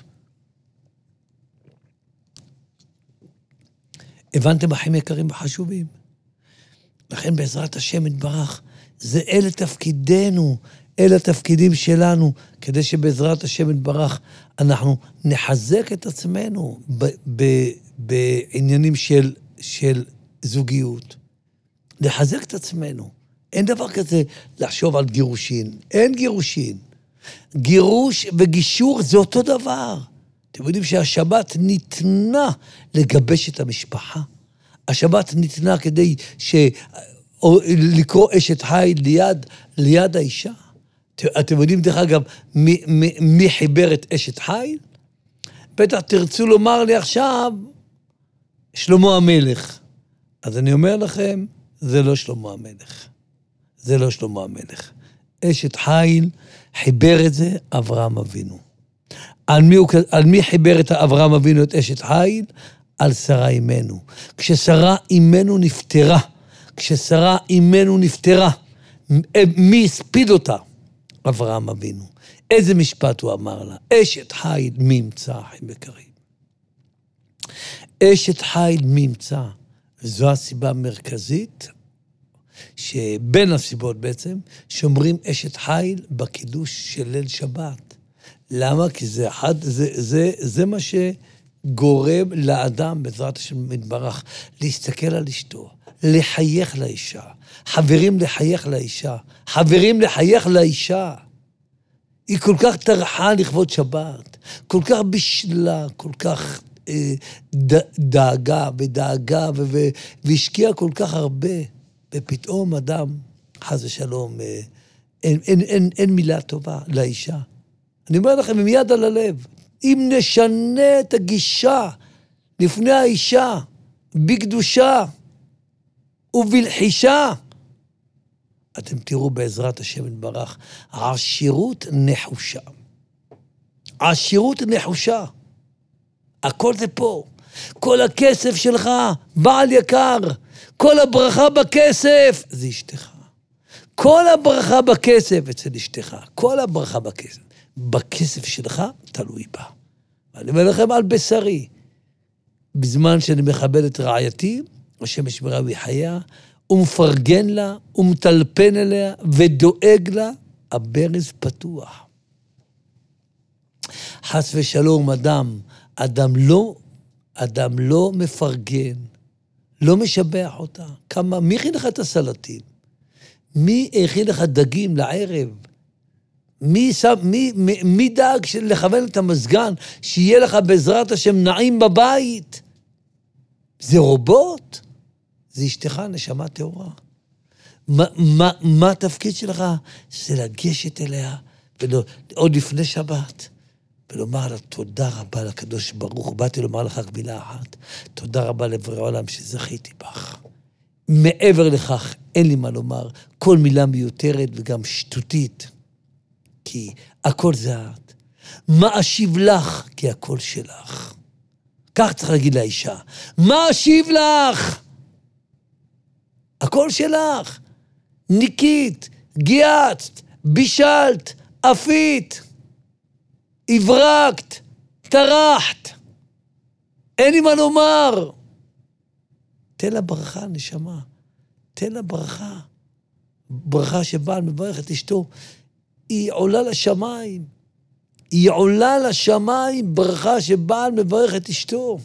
Speaker 1: הבנתם אחים יקרים וחשובים? לכן בעזרת השם יתברך, זה אלה תפקידנו, אלה התפקידים שלנו, כדי שבעזרת השם יתברך, אנחנו נחזק את עצמנו ב- ב- בעניינים של, של זוגיות. לחזק את עצמנו. אין דבר כזה לחשוב על גירושין. אין גירושין. גירוש וגישור זה אותו דבר. אתם יודעים שהשבת ניתנה לגבש את המשפחה. השבת ניתנה כדי ש... או לקרוא אשת חיל ליד, ליד האישה. אתם יודעים דרך אגב מי, מי, מי חיבר את אשת חיל? בטח תרצו לומר לי עכשיו שלמה המלך. אז אני אומר לכם, זה לא שלמה המלך. זה לא שלמה המלך. אשת חיל חיבר את זה אברהם אבינו. על מי, הוא, על מי חיבר את אברהם אבינו את אשת חיל? על שרה אימנו. כששרה אימנו נפטרה, כששרה אימנו נפטרה, מי הספיד אותה? אברהם אבינו. איזה משפט הוא אמר לה? אשת חיל מי ימצא, אחים יקרים. אשת חיל מי ימצא. זו הסיבה המרכזית, שבין הסיבות בעצם, שאומרים אשת חיל בקידוש של ליל שבת. למה? כי זה אחד, זה, זה, זה מה שגורם לאדם, בעזרת השם יתברך, להסתכל על אשתו, לחייך לאישה. חברים לחייך לאישה. חברים לחייך לאישה. היא כל כך טרחה לכבוד שבת, כל כך בשלה, כל כך אה, ד, דאגה ודאגה ו, ו, והשקיעה כל כך הרבה. ופתאום אדם, חס ושלום, אה, אין, אין, אין, אין מילה טובה לאישה. אני אומר לכם, עם יד על הלב, אם נשנה את הגישה לפני האישה, בקדושה ובלחישה, אתם תראו בעזרת השם יתברך, עשירות נחושה. עשירות נחושה. הכל זה פה. כל הכסף שלך, בעל יקר, כל הברכה בכסף, זה אשתך. כל הברכה בכסף אצל אשתך. כל הברכה בכסף. בכסף שלך תלוי בה. ואני אומר לכם על בשרי. בזמן שאני מכבד את רעייתי, השם ישמרה ויחיה, הוא מפרגן לה, הוא מטלפן אליה, ודואג לה, הברז פתוח. חס ושלום, אדם, אדם לא, אדם לא מפרגן, לא משבח אותה. כמה, מי הכין לך את הסלטים? מי הכין לך דגים לערב? מי, שם, מי, מי, מי דאג לכוון את המזגן, שיהיה לך בעזרת השם נעים בבית? זה רובוט? זה אשתך נשמה טהורה. מה, מה, מה התפקיד שלך? זה לגשת אליה, ולא, עוד לפני שבת, ולומר לה, תודה רבה לקדוש ברוך, באתי לומר לך מילה אחת, תודה רבה לבורא העולם שזכיתי בך. מעבר לכך, אין לי מה לומר, כל מילה מיותרת וגם שטותית, כי הכל זה את. מה אשיב לך? כי הכל שלך. כך צריך להגיד לאישה, מה אשיב לך? הכל שלך. ניקית, גיעת, בישלת, אפית, הברקת, טרחת. אין לי מה לומר. תן לה ברכה, נשמה. תן לה ברכה. ברכה שבעל מברך את אשתו. היא עולה לשמיים. היא עולה לשמיים, ברכה שבעל מברך את אשתו.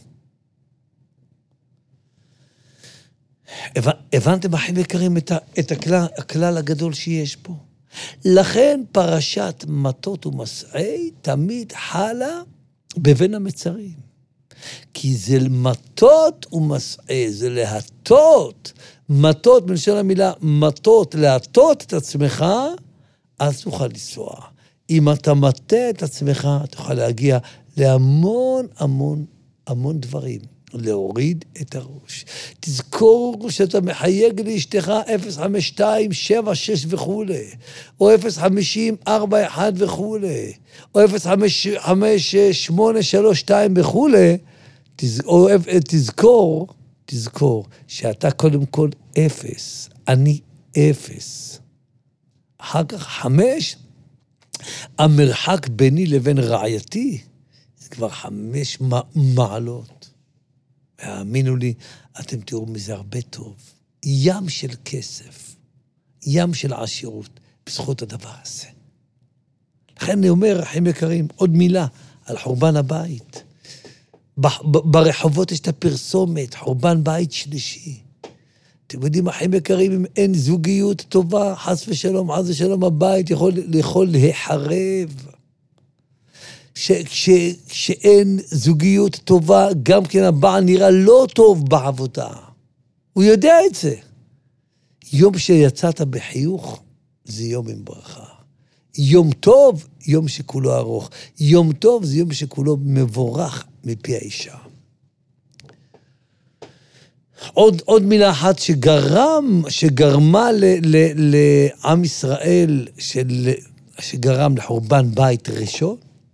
Speaker 1: הבנתם אחים יקרים את, את הכלל, הכלל הגדול שיש פה? לכן פרשת מטות ומסעי תמיד חלה בבין המצרים. כי זה מטות ומסעי, זה להטות. מטות, בלשון המילה, מטות, להטות את עצמך, אז תוכל לנסוע. אם אתה מטה את עצמך, אתה יכול להגיע להמון המון המון דברים. להוריד את הראש. תזכור שאתה מחייג לאשתך אפס חמש שתיים שבע שש וכו', או אפס חמישים ארבע אחת וכו', או אפס חמש שמונה שלוש שתיים וכו', או תזכור, תזכור שאתה קודם כל אפס, אני אפס. אחר כך חמש, המרחק ביני לבין רעייתי, זה כבר חמש מעלות. והאמינו לי, אתם תראו מזה הרבה טוב. ים של כסף, ים של עשירות, בזכות הדבר הזה. לכן אני אומר, אחים יקרים, עוד מילה על חורבן הבית. ברחובות יש את הפרסומת, חורבן בית שלישי. אתם יודעים, אחים יקרים, אם אין זוגיות טובה, חס ושלום, חס ושלום, הבית יכול, יכול להיחרב. כשאין זוגיות טובה, גם כן הבעל נראה לא טוב בעבודה. הוא יודע את זה. יום שיצאת בחיוך, זה יום עם ברכה. יום טוב, יום שכולו ארוך. יום טוב, זה יום שכולו מבורך מפי האישה. עוד, עוד מילה אחת שגרם, שגרמה ל, ל, לעם ישראל, של, שגרם לחורבן בית ראשון,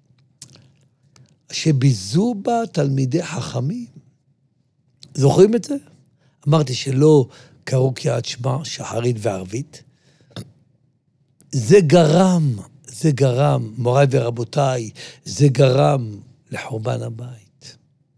Speaker 1: שביזו בה תלמידי חכמים. זוכרים את זה? אמרתי שלא קראו קריאת שמע, שחרית וערבית. זה גרם, זה גרם, מוריי ורבותיי, זה גרם לחורבן הבית.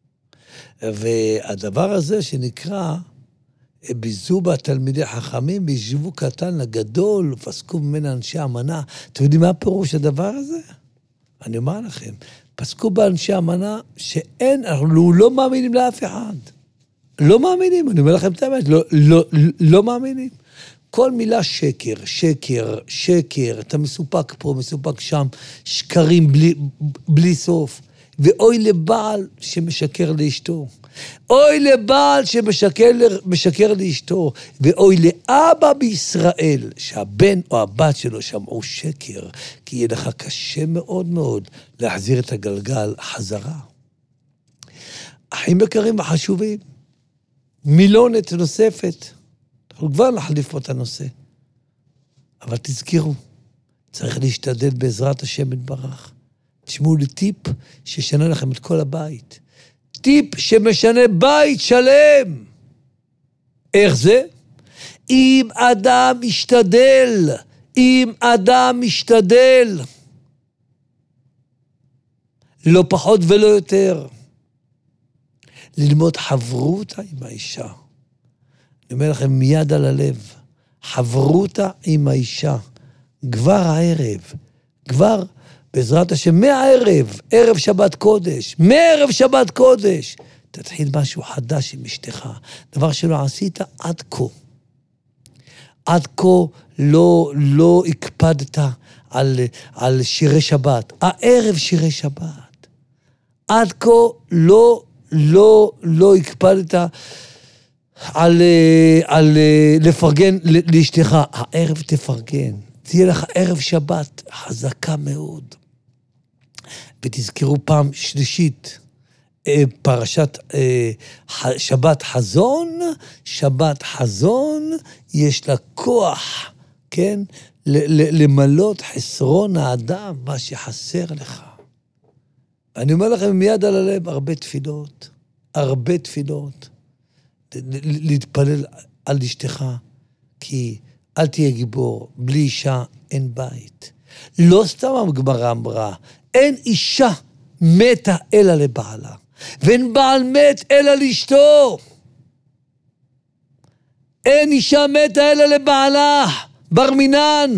Speaker 1: והדבר הזה שנקרא, ביזו בה תלמידי חכמים, בישבו קטן לגדול, פסקו ממנה אנשי אמנה. אתם יודעים מה פירוש הדבר הזה? אני אומר לכם, פסקו באנשי אמנה שאין, אנחנו לא מאמינים לאף אחד. לא מאמינים, אני אומר לכם את האמת, לא, לא, לא מאמינים. כל מילה שקר, שקר, שקר, אתה מסופק פה, מסופק שם, שקרים בלי, בלי סוף. ואוי לבעל שמשקר לאשתו. אוי לבעל שמשקר לאשתו. ואוי לאבא בישראל, שהבן או הבת שלו שמעו שקר, כי יהיה לך קשה מאוד מאוד להחזיר את הגלגל חזרה. אחים יקרים וחשובים, מילונת נוספת, אנחנו כבר נחליף פה את הנושא. אבל תזכרו, צריך להשתדל בעזרת השם יתברך. תשמעו לי טיפ ששנה לכם את כל הבית. טיפ שמשנה בית שלם. איך זה? אם אדם משתדל, אם אדם משתדל, לא פחות ולא יותר, ללמוד חברותה עם האישה. אני אומר לכם מיד על הלב, חברותה עם האישה, כבר הערב, כבר בעזרת השם, מהערב, ערב שבת קודש, מערב שבת קודש, תתחיל משהו חדש עם אשתך, דבר שלא עשית עד כה. עד כה לא, לא הקפדת על, על שירי שבת, הערב שירי שבת. עד כה לא, לא, לא הקפדת על, על לפרגן לאשתך, הערב תפרגן. תהיה לך ערב שבת חזקה מאוד. ותזכרו פעם שלישית, פרשת שבת חזון, שבת חזון, יש לה כוח, כן? למלות חסרון האדם, מה שחסר לך. אני אומר לכם מיד על הלב, הרבה תפילות, הרבה תפילות, להתפלל על אשתך, כי אל תהיה גיבור, בלי אישה אין בית. לא סתם הגמרא אמרה, אין אישה מתה אלא לבעלה, ואין בעל מת אלא לאשתו. אין אישה מתה אלא לבעלה, בר מינן.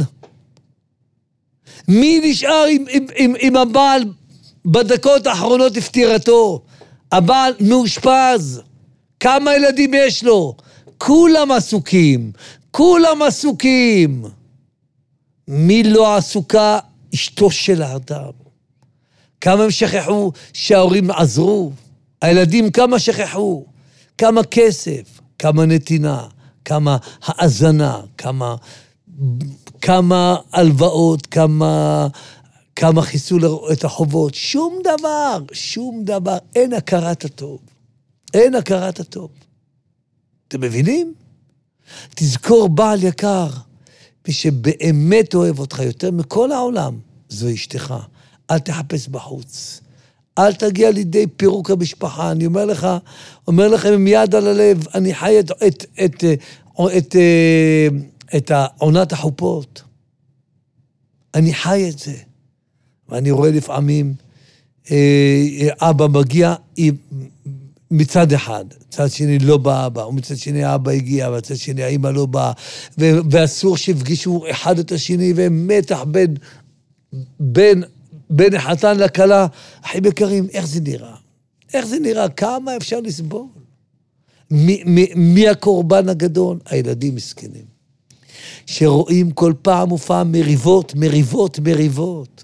Speaker 1: מי נשאר עם, עם, עם, עם הבעל בדקות האחרונות הפטירתו? הבעל מאושפז. כמה ילדים יש לו? כולם עסוקים. כולם עסוקים. מי לא עסוקה? אשתו של האדם. כמה הם שכחו שההורים עזרו? הילדים כמה שכחו? כמה כסף? כמה נתינה? כמה האזנה? כמה, כמה הלוואות? כמה, כמה חיסו את החובות, שום דבר, שום דבר, אין הכרת הטוב. אין הכרת הטוב. אתם מבינים? תזכור בעל יקר, מי שבאמת אוהב אותך יותר מכל העולם, זו אשתך. אל תחפש בחוץ. אל תגיע לידי פירוק המשפחה. אני אומר לך, אומר לכם עם יד על הלב, אני חי את, את, את, את, את, את עונת החופות. אני חי את זה. ואני רואה לפעמים, אבא מגיע מצד אחד, מצד שני לא בא אבא, ומצד שני האבא הגיע, ומצד שני האמא לא באה, ואסור שהפגישו אחד את השני, ומתח בין, בין, בין החתן לכלה. אחים יקרים, איך זה נראה? איך זה נראה? כמה אפשר לסבול? מי, מי, מי הקורבן הגדול? הילדים מסכנים. שרואים כל פעם ופעם מריבות, מריבות, מריבות.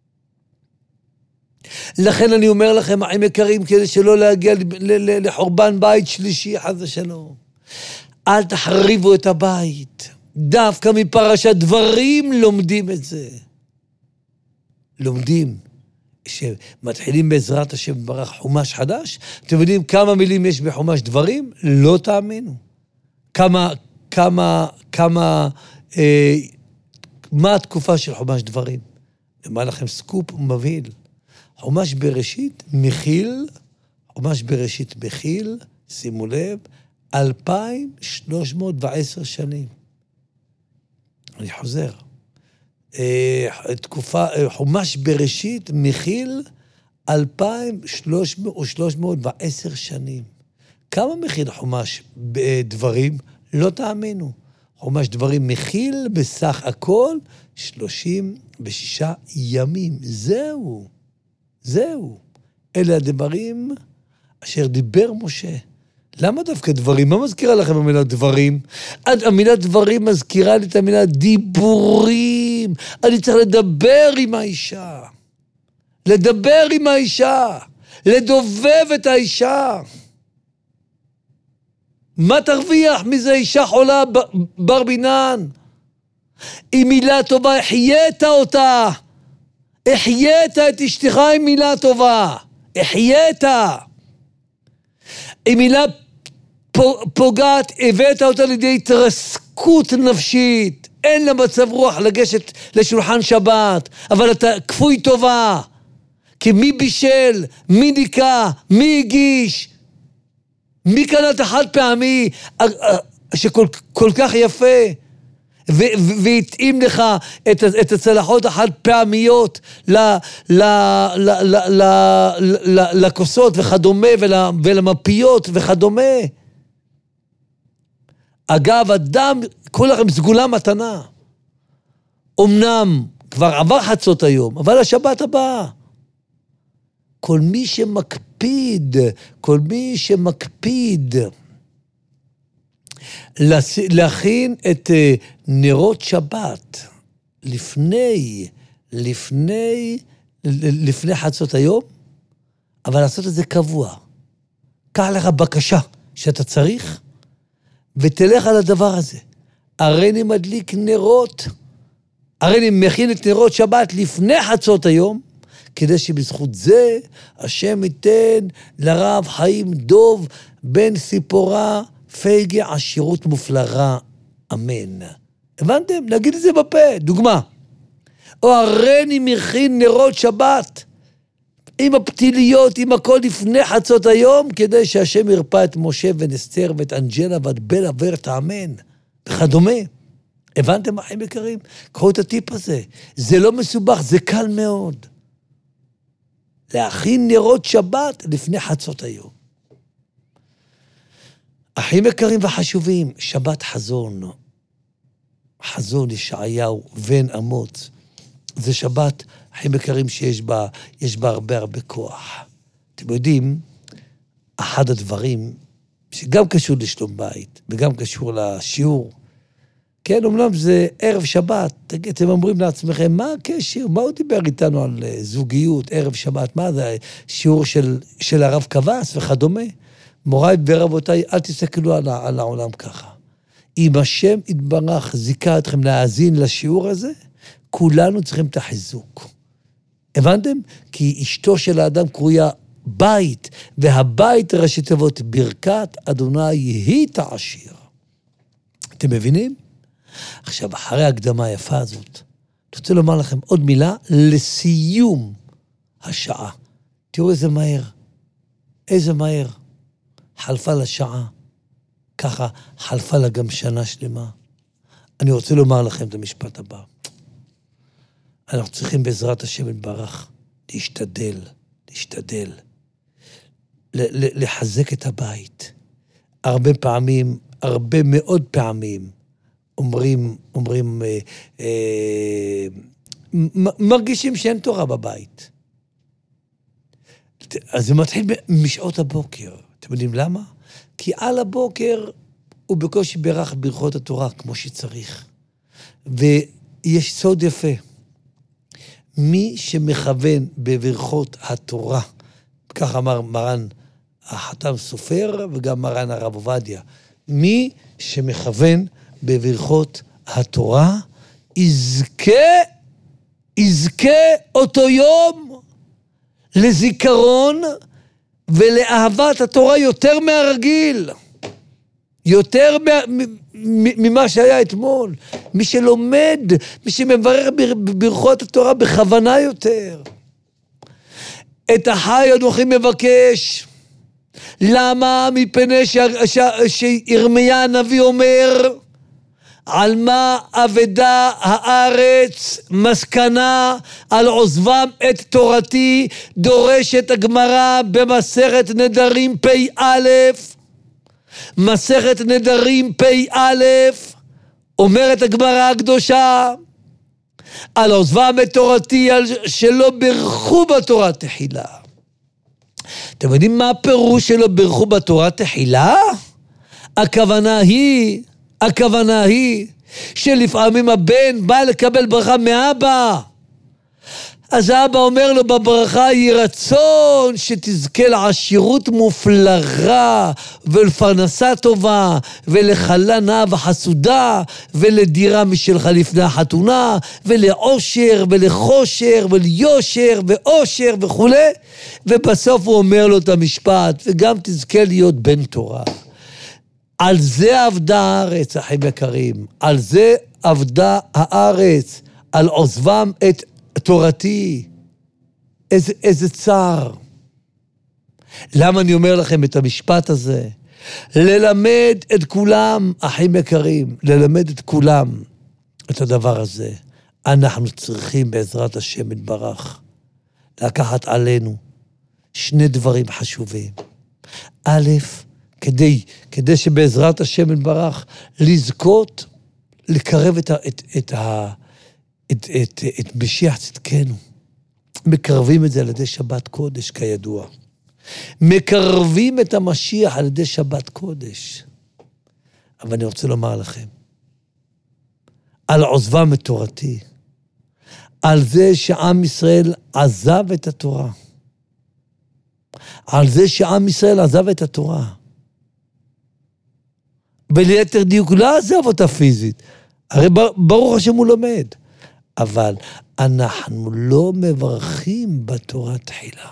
Speaker 1: לכן אני אומר לכם, אחים יקרים, כדי שלא להגיע לחורבן בית שלישי, חס ושלום. אל תחריבו את הבית. דווקא מפרשת דברים לומדים את זה. לומדים. שמתחילים בעזרת השם ברך חומש חדש. אתם יודעים כמה מילים יש בחומש דברים? לא תאמינו. כמה, כמה, כמה, אה, מה התקופה של חומש דברים? אמר לכם סקופ מבהיל. חומש בראשית מכיל, חומש בראשית מכיל, שימו לב, אלפיים שלוש מאות ועשר שנים. אני חוזר. תקופה, חומש בראשית מכיל אלפיים שלוש מאות ועשר שנים. כמה מכיל חומש בדברים? לא תאמינו. חומש דברים מכיל בסך הכל שלושים ושישה ימים. זהו. זהו. אלה הדברים אשר דיבר משה. למה דווקא דברים? מה מזכירה לכם המילה דברים? המילה דברים מזכירה לי את המילה דיבורים. אני צריך לדבר עם האישה. לדבר עם האישה. לדובב את האישה. מה תרוויח מזה אישה חולה בר בינן? עם מילה טובה, החיית אותה. החיית את אשתך עם מילה טובה. החיית. עם מילה פוגעת, הבאת אותה לידי התרסקות נפשית. אין לה מצב רוח לגשת לשולחן שבת, אבל אתה כפוי טובה. כי מי בישל, מי ניקה, מי הגיש, מי קנה את החד פעמי, שכל כל כך יפה, והתאים לך את, את הצלחות החד פעמיות ל, ל, ל, ל, ל, ל, לכוסות וכדומה, ול, ולמפיות וכדומה. אגב, אדם, כל לכם סגולה מתנה. אמנם כבר עבר חצות היום, אבל השבת הבאה. כל מי שמקפיד, כל מי שמקפיד, להכין את נרות שבת לפני, לפני, לפני חצות היום, אבל לעשות את זה קבוע. קח לך בקשה שאתה צריך, ותלך על הדבר הזה. הרי אני מדליק נרות, הרי אני מכין את נרות שבת לפני חצות היום, כדי שבזכות זה השם ייתן לרב חיים דוב בן סיפורה פייגי עשירות מופלרה, אמן. הבנתם? נגיד את זה בפה, דוגמה. או הרי אני מכין נרות שבת, עם הפתיליות, עם הכל לפני חצות היום, כדי שהשם ירפא את משה ונסתר ואת אנג'לה ואת בלה ואת האמן, וכדומה. הבנתם, אחים יקרים? קחו את הטיפ הזה. זה לא מסובך, זה קל מאוד. להכין נרות שבת לפני חצות היום. אחים יקרים וחשובים, שבת חזון. חזון ישעיהו בן אמוץ. זה שבת, אחים יקרים, שיש בה, יש בה הרבה הרבה כוח. אתם יודעים, אחד הדברים שגם קשור לשלום בית, וגם קשור לשיעור, כן, אומנם זה ערב שבת, אתם אומרים לעצמכם, מה הקשר? מה הוא דיבר איתנו על זוגיות, ערב שבת? מה זה? שיעור של, של הרב כבס וכדומה? מוריי ורבותיי, אל תסתכלו על, על העולם ככה. אם השם יתברך זיכה אתכם להאזין לשיעור הזה, כולנו צריכים את החיזוק. הבנתם? כי אשתו של האדם קרויה בית, והבית ראשי תיבות ברכת אדוני יהי תעשיר. אתם מבינים? עכשיו, אחרי ההקדמה היפה הזאת, אני רוצה לומר לכם עוד מילה לסיום השעה. תראו איזה מהר, איזה מהר. חלפה לשעה, ככה חלפה לה גם שנה שלמה. אני רוצה לומר לכם את המשפט הבא. אנחנו צריכים בעזרת השם יתברך להשתדל, להשתדל, לחזק את הבית. הרבה פעמים, הרבה מאוד פעמים, אומרים, אומרים, אה, אה, מרגישים שאין תורה בבית. אז זה מתחיל משעות הבוקר. אתם יודעים למה? כי על הבוקר הוא בקושי בירך ברכות התורה כמו שצריך. ויש סוד יפה. מי שמכוון בברכות התורה, כך אמר מרן החתם סופר וגם מרן הרב עובדיה, מי שמכוון בברכות התורה, יזכה, יזכה אותו יום לזיכרון ולאהבת התורה יותר מהרגיל, יותר ממה שהיה אתמול. מי שלומד, מי שמברך בברכות התורה בכוונה יותר. את החי אנוכי מבקש. למה? מפני שירמיה הנביא אומר, על מה אבדה הארץ מסקנה על עוזבם את תורתי, דורשת הגמרא במסכת נדרים פי א', מסכת נדרים פי א', אומרת הגמרא הקדושה, על עוזבם את תורתי, על שלא ברכו בתורה תחילה. אתם יודעים מה הפירוש שלא ברכו בתורה תחילה? הכוונה היא, הכוונה היא, שלפעמים הבן בא לקבל ברכה מאבא. אז האבא אומר לו בברכה, יהי רצון שתזכה לעשירות מופלרה, ולפרנסה טובה, ולחלה נאה וחסודה, ולדירה משלך לפני החתונה, ולעושר, ולחושר, וליושר, ואושר וכו'. ובסוף הוא אומר לו את המשפט, וגם תזכה להיות בן תורה. על זה עבדה הארץ, אחים יקרים. על זה עבדה הארץ, על עוזבם את תורתי. איזה, איזה צער. למה אני אומר לכם את המשפט הזה? ללמד את כולם, אחים יקרים, ללמד את כולם את הדבר הזה. אנחנו צריכים בעזרת השם יתברך לקחת עלינו שני דברים חשובים. א', כדי, כדי שבעזרת השם יתברך לזכות, לקרב את, את, את, את, את, את משיח צדקנו. מקרבים את זה על ידי שבת קודש, כידוע. מקרבים את המשיח על ידי שבת קודש. אבל אני רוצה לומר לכם, על עוזבם את תורתי, על זה שעם ישראל עזב את התורה, על זה שעם ישראל עזב את התורה, וליתר דיוק לא עזב אותה פיזית, הרי ברוך השם הוא לומד, אבל אנחנו לא מברכים בתורה תחילה.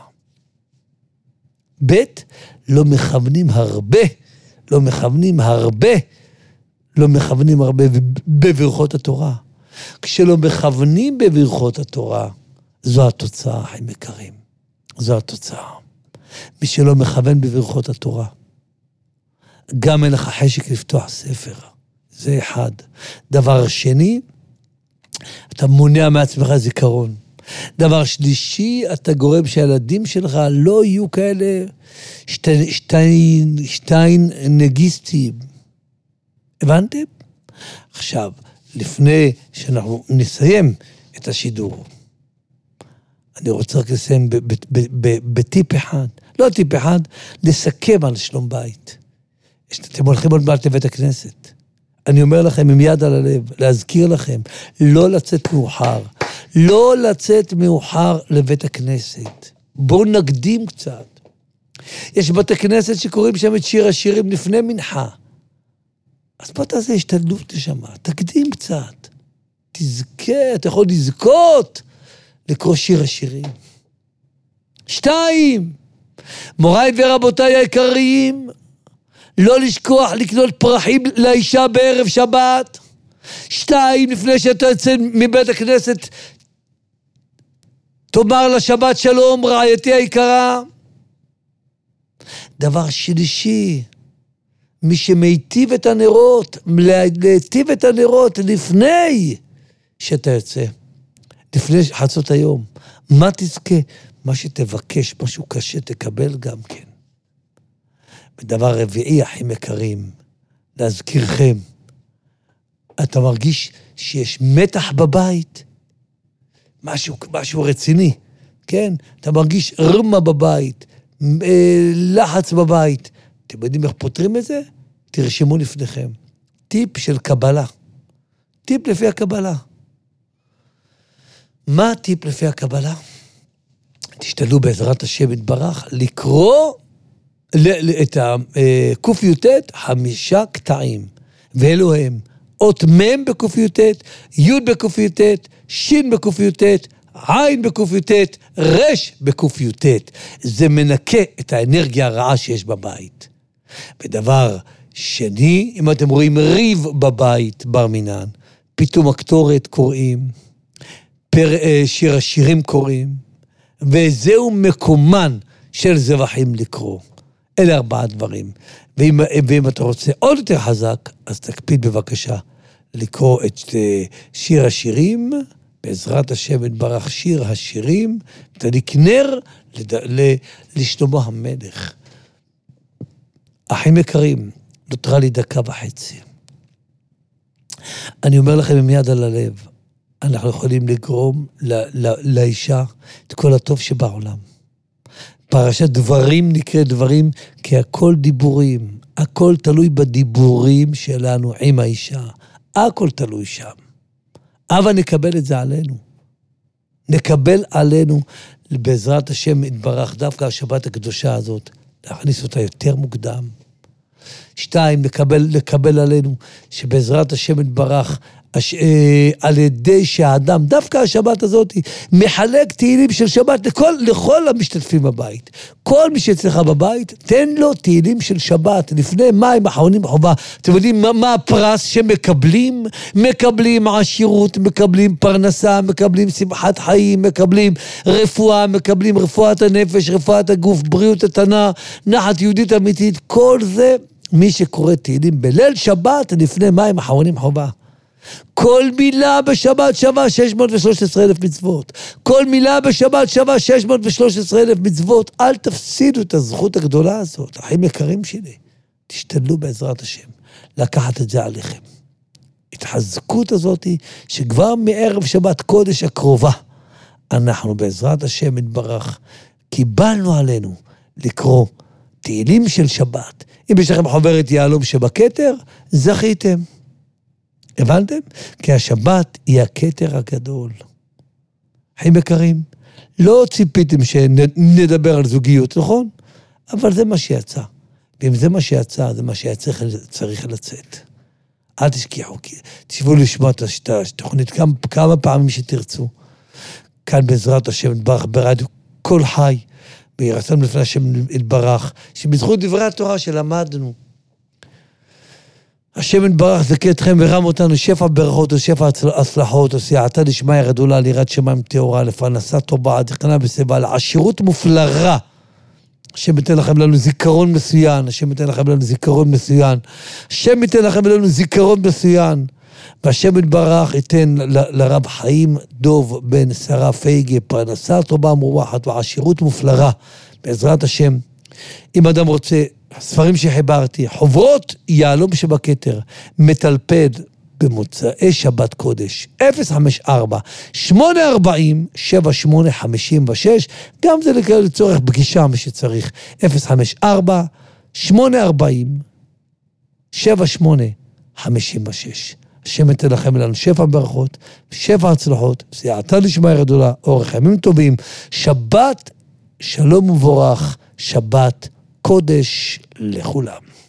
Speaker 1: ב' לא מכוונים הרבה, לא מכוונים הרבה, לא מכוונים הרבה בברכות התורה. כשלא מכוונים בברכות התורה, זו התוצאה, אחים יקרים. זו התוצאה. מי שלא מכוון בברכות התורה, גם אין לך חשק לפתוח ספר. זה אחד. דבר שני, אתה מונע מעצמך זיכרון. דבר שלישי, אתה גורם שהילדים שלך לא יהיו כאלה שטיין, שטיין, שטיין נגיסטים. הבנתם? עכשיו, לפני שאנחנו נסיים את השידור, אני רוצה רק לסיים בטיפ אחד, לא טיפ אחד, לסכם על שלום בית. אתם הולכים עוד מעט לבית הכנסת. אני אומר לכם עם יד על הלב, להזכיר לכם, לא לצאת מאוחר, לא לצאת מאוחר לבית הכנסת. בואו נקדים קצת. יש בתי כנסת שקוראים שם את שיר השירים לפני מנחה. אז בוא תעשה השתדלות לשמה, תקדים קצת. תזכה, אתה יכול לזכות לקרוא שיר השירים. שתיים, מוריי ורבותיי היקרים, לא לשכוח לקנות פרחים לאישה בערב שבת. שתיים, לפני שאתה יוצא מבית הכנסת, תאמר לה שבת שלום, רעייתי היקרה. דבר שלישי, מי שמיטיב את הנרות, להיטיב את הנרות לפני שאתה יוצא, לפני חצות היום. מה תזכה? מה שתבקש, משהו קשה תקבל גם כן. ודבר רביעי, אחים יקרים, להזכירכם, אתה מרגיש שיש מתח בבית, משהו, משהו רציני, כן? אתה מרגיש רמה בבית, לחץ בבית. אתם יודעים איך פותרים את זה? תרשמו לפניכם. טיפ של קבלה. טיפ לפי הקבלה. מה הטיפ לפי הקבלה? תשתדלו בעזרת השם יתברך לקרוא את הקופיוטט חמישה קטעים. ואלו הם אות מם בקופיוטט, י' בקופיוטט, שין בקופיוטט, עין בקופיוטט, רש בקופיוטט. זה מנקה את האנרגיה הרעה שיש בבית. ודבר שני, אם אתם רואים ריב בבית, בר מינן, פתאום הקטורת קוראים, פר, שיר השירים קוראים, וזהו מקומן של זבחים לקרוא. אלה ארבעה דברים. ואם, ואם אתה רוצה עוד יותר חזק, אז תקפיד בבקשה לקרוא את שיר השירים, בעזרת השם יתברך שיר השירים, תדליק נר לשלמה המלך. אחים יקרים, נותרה לי דקה וחצי. אני אומר לכם עם יד על הלב, אנחנו יכולים לגרום ל- ל- לאישה את כל הטוב שבעולם. פרשת דברים נקרא דברים, כי הכל דיבורים, הכל תלוי בדיבורים שלנו עם האישה, הכל תלוי שם. אבל נקבל את זה עלינו. נקבל עלינו, בעזרת השם יתברך, דווקא השבת הקדושה הזאת, להכניס אותה יותר מוקדם. שתיים, לקבל, לקבל עלינו, שבעזרת השם יתברך, הש... על ידי שהאדם, דווקא השבת הזאת, מחלק תהילים של שבת לכל, לכל המשתתפים בבית. כל מי שאצלך בבית, תן לו תהילים של שבת, לפני מים אחרונים חובה. אתם יודעים מה, מה הפרס שמקבלים? מקבלים עשירות, מקבלים פרנסה, מקבלים שמחת חיים, מקבלים רפואה, מקבלים רפואת הנפש, רפואת הגוף, בריאות התנה, נחת יהודית אמיתית. כל זה, מי שקורא תהילים בליל שבת, לפני מים אחרונים חובה. כל מילה בשבת שווה שש מאות ושלוש עשרה אלף מצוות. כל מילה בשבת שווה שש מאות ושלוש עשרה אלף מצוות. אל תפסידו את הזכות הגדולה הזאת. אחים יקרים שלי, תשתדלו בעזרת השם לקחת את זה עליכם. התחזקות הזאת שכבר מערב שבת קודש הקרובה, אנחנו בעזרת השם יתברך, קיבלנו עלינו לקרוא תהילים של שבת. אם יש לכם חוברת יהלום שבכתר, זכיתם. הבנתם? כי השבת היא הכתר הגדול. אחים יקרים, לא ציפיתם שנדבר על זוגיות, נכון? אבל זה מה שיצא. ואם זה מה שיצא, זה מה שצריך צריך לצאת. אל תשכחו, תשבו לשמוע את התוכנית כמה, כמה פעמים שתרצו. כאן בעזרת השם יתברך ברדיו כל חי, וירצון לפני השם יתברך, שבזכות דברי התורה שלמדנו, השם יתברך זכה אתכם ורם אותנו שפע ברכות ושפע הצלחות וסייעתא דשמיא גדולה ליראת שמיים טהורה לפרנסה טובה דכנה בשיבה לעשירות מופלרה. השם ייתן לכם לנו זיכרון מצוין, השם ייתן לכם לנו זיכרון מצוין, השם ייתן לכם לנו זיכרון מצוין, והשם יתברך ייתן ל- לרב חיים דוב בן שרה פייגה פרנסה טובה מרווחת ועשירות מופלרה בעזרת השם. אם אדם רוצה ספרים שחיברתי, חוברות יהלום שבכתר, מטלפד במוצאי שבת קודש, אפס חמש ארבע שמונה ארבעים שבע שמונה חמישים ושש, גם זה לצורך פגישה מי שצריך, אפס חמש ארבע שמונה ארבעים שבע שמונה חמישים ושש. השם ייתן לכם לנו שפע ברכות, שפע הצלחות, סייעתא דשמיא גדולה, אורך ימים טובים, שבת שלום וברך, שבת קודש לכולם.